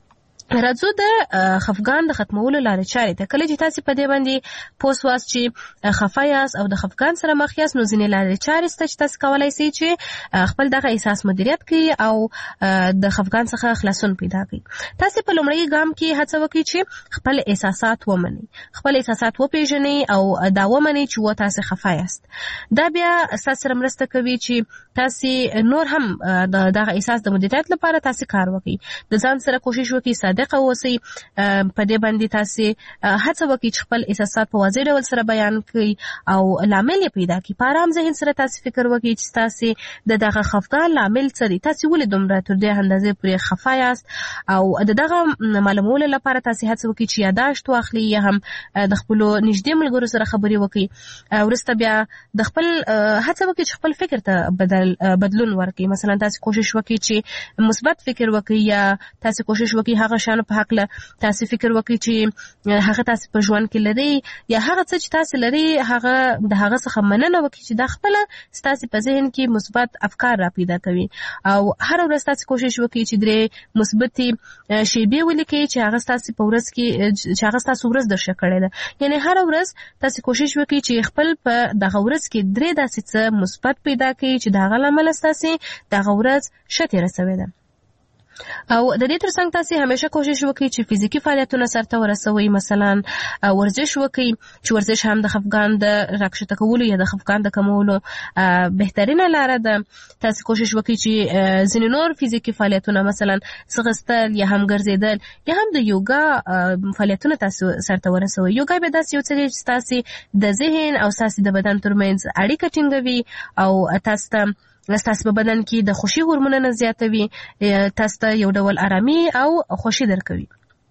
راځو د خفګان د ختمولو لارې چارې ته. کله چې تاسو په دې باندې پوه سواست چې خفه یاست او د خفګان سره مخ یاست، نو ځینې لارې چارې شته چې تاسو کولی شئ چې خپل دغه احساس مدیریت کړئ او د خفګان څخه خلاصون پیدا کړئ. تاسو په لومړي ګام کې هڅه وکړئ چې خپل احساسات ومنئ، خپل احساسات وپېژنئ او دا ومنئ چې تاسو خفه یاست. دا بیا تاسو سره مرسته کوي چې تاسو نور هم دغه احساس د مدیریت لپاره تاسو کار وکړئ. د ځان سره کوشش وکړئ صادق اوسئ، په دې باندې تاسو هڅه وکړئ چې خپل احساسات په واضح ډول سره بیان کړئ او لامل یې پیدا کړئ. په ارام ذهن سره تاسو فکر وکړئ چې تاسو د دغه خفګان لامل څه دی، تاسو ولې دومره تر دې اندازې پورې خفه یاست، او د دغه معلومولو لپاره تاسو هڅه وکړئ چې یاداشت واخلئ یا هم د خپل نږدې ملګرو سره خبرې وکړئ. وروسته بیا د خپل هڅه وکړئ چې خپل فکر ته بدلون ورکړئ. مثلا تاسو کوشش وکړئ چې مثبت فکر وکړئ، یا تاسو کوشش وکړئ هغه شان په حق له تاسو فکر وکړئ چې هغه تاسو په ژوند کې لري، یا هغه څه چې تاسو لري هغه د هغه څخه مننه وکړئ چې دا خپل تاسو په ذهن کې مثبت افکار را پیدا کوي. او هر ورځ تاسو کوشش وکړئ چې درې مثبت شیبې ولیکئ چې هغه تاسو په ورځ کې چې هغه تاسو ورځ درشه کړې ده. یعنی هر ورځ تاسو کوشش وکړئ چې خپل په دغه ورځ کې درې داسې څه مثبت پیدا کړئ چې دغه لامل تاسو دغه ورځ شته رسوي ده. او د دې ترڅنګ تاسو همیشه کوشش وکړئ چې فزیکی فعالیتونه سرته ورسوي. مثلا ورزش وکړئ چې ورزش هم د خفګان د راکښته کولو یا د خفګان د کمولو بهترینه لاره ده. تاسو کوشش وکړئ چې ځینې نور فزیکی فعالیتونه مثلا ځغستل یا هم ګرځېدل یا هم د یوګا فعالیتونه تاسو سرته ورسوي. یوګا به داسې یو څه دی چې تاسو د ذهن او تاسو د بدن ترمنځ اړیکه ټینګوي او تاسو په بدن کې د خوشي هورمونونه زیاتوي، تاسو ته یو ډول آرامي او خوشي درکوي.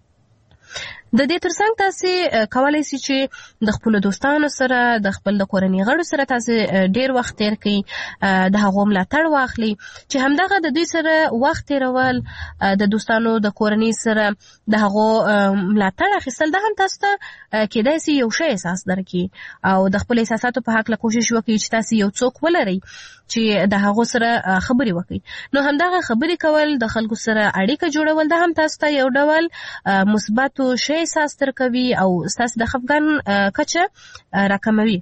د دې ترڅنګ تاسو کولی شئ چې د خپل دوستانو سره، د خپل د کورنۍ غړو سره تاسو ډیر وخت تیر کړئ، د هغو ملاتړ واخلئ چې همدغه د دوی سره وخت تیرول، د دوستانو د کورنۍ سره د هغو ملاتړ اخیستل، دا هم تاسو ته کېدای شي یو ښه احساس درکړي. او د خپل احساساتو په هکله کوشش وکړئ چې تاسو یو څوک ولرئ چې د هغو سره خبرې وکړي. نو همدغه خبرې کول، د خلکو سره اړیکه جوړول، دا هم تاسو ته یو ډول مثبت شی احساس درکوي او تاسو د خفګان کچه راکموي.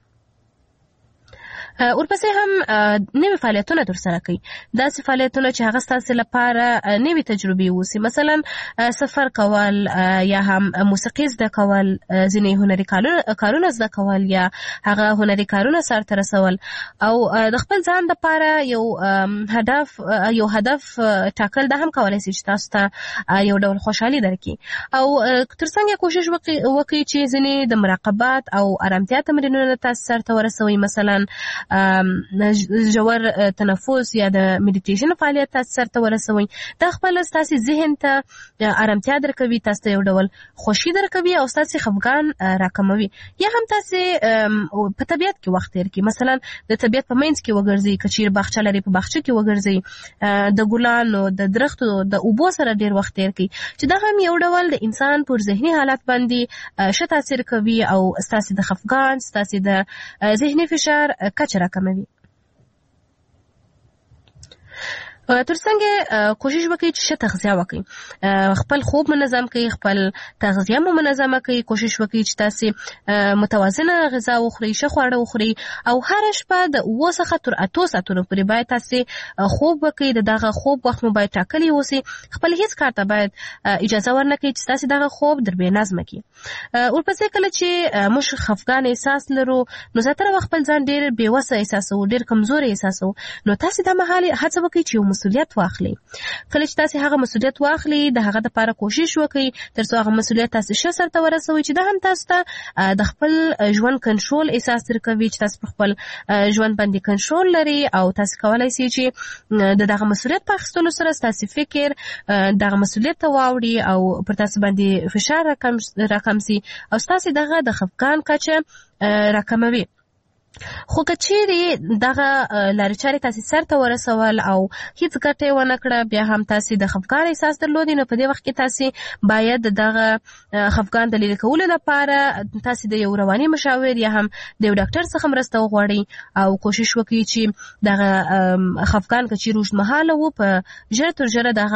ورپسې هم نوې فعالیتونه ترسره کړئ، داسې فعالیتونه چې هغه ستاسو لپاره نوې تجربې اوسي. مثلا سفر کول یا هم موسیقي زده کول، ځینې هنري کارونه زده کول یا هغه هنري کارونه سرته رسول، او د خپل ځان لپاره یو هدف ټاکل، دا هم کولی شي چې تاسو ته یو ډول خوشحالي درکړي. او ترڅنګ کوشش وکړئ چې ځینې د مراقبت او آرامتیا تمرینونه تاسو سرته ورسوي. مثلا ژور تنفس یا د میډیټیشن فعالیت تاسو سرته ورسوي. دا خپل تاسو ذهن ته آرامتیا درکوي، تاسو ته یو ډول خوشي درکوي او تاسو خفګان راکموي. یا هم تاسو په طبیعت کې وخت تیر کړئ، مثلا د طبیعت په منځ کې وګرځئ، که چیرې باغچه لري په باغچه کې وګرځئ، د ګلانو د درختو د اوبو سره ډیر وخت تیر کړئ، چې دا هم یو ډول د انسان پر ذهني حالت باندې ښه تاثیر کوي او تاسو د خفګان، تاسو د ذهني فشار کچه راکموي. ترڅنګ کوشش وکړئ چې ښه تغذیه وکړئ، خپل خوب منظم کړئ، خپل تغذیه مو منظمه کړئ. کوشش وکړئ چې تاسو متوازنه غذا وخورئ، ښه خواړه وخورئ، او هره شپه د 7 څخه تر 8 ساعتونو پورې باید تاسو خوب وکړئ. دغه خوب وخت مو باید ټاکلی اوسي. خپل هیڅ کار ته باید اجازه ورنکړئ چې تاسو دغه خوب در بې نظمه کړي. ورپسې کله چې موږ خفګان احساس لرو، نو زیاتره وخت خپل ځان ډېر بېوسه احساسوو، ډېر کمزوری احساسوو. نو تاسو دا مهال هڅه وکړئ چې مسؤلیت واخلئ. کله چې تاسو هغه مسؤلیت واخلئ، د هغه لپاره کوشش وکړئ ترڅو هغه مسؤلیت تاسو ښه سرته ورسوي، چې دا هم تاسو ته د خپل ژوند کنټرول احساس درکوي، چې تاسو په خپل ژوند باندې کنټرول لري او تاسو کولی شئ چې دغه مسؤلیت په اخیستلو سره تاسو فکر دغه مسؤلیت ته واوړي او پر تاسو باندې فشار راکم شي او تاسو دغه د خفګان کچه راکموي. خو که چیرې دغه لارې چارې تاسو سرته ورسول او هیڅ ګټه یې ونه کړه، بیا هم تاسو د خفګان احساس درلودی، نو په دې وخت کې تاسو باید دغه خفګان د لرې کولو لپاره تاسو د یو رواني مشاور یا هم د یو ډاکټر څخه مرسته وغواړئ او کوشش وکړئ چې دغه خفګان که چیرې اوږدمهاله و، په ژر تر ژره دغه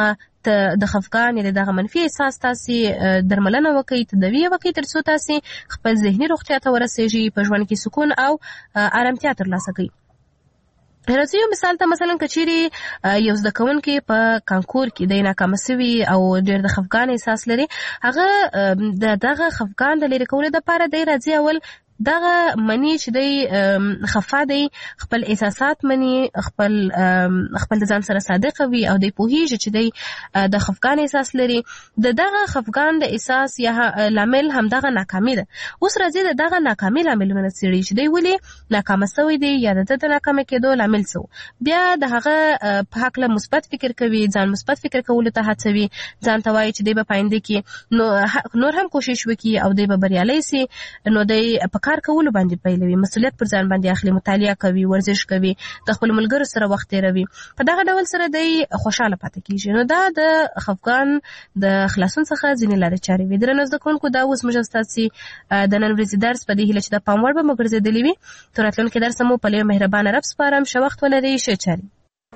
د خفګان یا دغه منفي احساس تاسې درملنه وکړئ، تداوی وکړئ، تر څو تاسې خپل ذهني روغتیا ته ورسېږئ، په ژوند کې سکون او آرامتیا ترلاسه کړئ. راځئ یو مثال ته، مثلا که چیرې یو زده کوونکی په کانکور کې دی ناکامه سوي او ډېر د خفګان احساس لري، هغه د دغه خفګان د لرې کولو دپاره دی راځي اول دغه منی چې دی خفا دی، خپل احساسات منی، خپل د ځان سره صادق وي او دی پوهیږي چې دی د خفګان احساس لري. د دغه خفګان د احساس یا لامل همدغه ناکامي ده. اوس راځي د دغه ناکامي لاملونه څېړي چې دی ولې ناکامه سوی دی یا د د ناکامه کېدو لامل څه، بیا د هغه په هکله مثبت فکر کوي، ځان مثبت فکر کولو ته هڅوي، ځان ته وایي چې دی به په آینده کې نور هم کوشش وکړي او دی به بریالی سي. نو دی په کار کولو باندې پیلوي، مسؤلیت پر ځان باندې اخلي، مطالعه کوي، ورزش کوي، د خپل ملګرو سره وخت تیروي، په دغه ډول سره دی خوشاله پاتې کیږي. نو دا د خفګان د خلاصون څخه ځینې لارې چارې وي. درنو زده کوونکو، دا اوس موږ ستاسې د نن ورځې درس په دې هیله چې د پام وړ به مو ګرځېدلی وي. تر راتلونکي درس مو په لوی مهربانه رب سپارم. ښه وخت ولرئ، ښه چارې.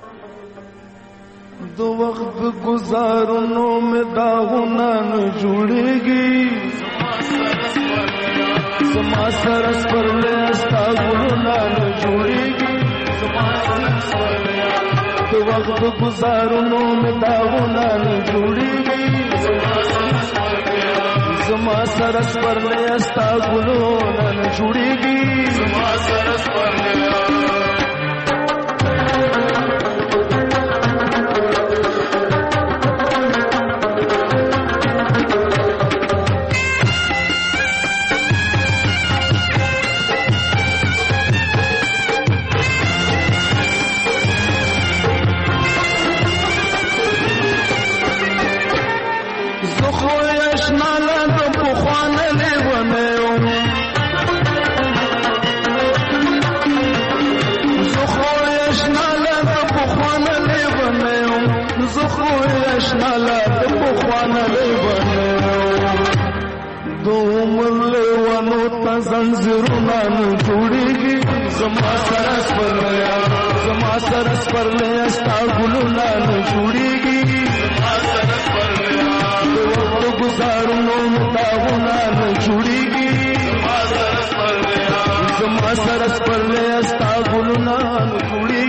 دو وقت گزارنو میں داغنا نہ جڑेगी زما سرس پر لستا گلنا نہ جڑेगी دو وقت گزارنو میں داغنا نہ جڑेगी زما سرس پر لستا گلنا نہ جڑेगी زما سرس پر زنجیرونه نه جوړیږي زما سرس پر لیا زما سرس پر لیا ستا ګلونه نه جوړیږي زما سرس پر لیا د گزارونو متاونه نه جوړیږي زما سرس پر لیا زما سرس پر لیا ستا ګلونه نه جوړیږي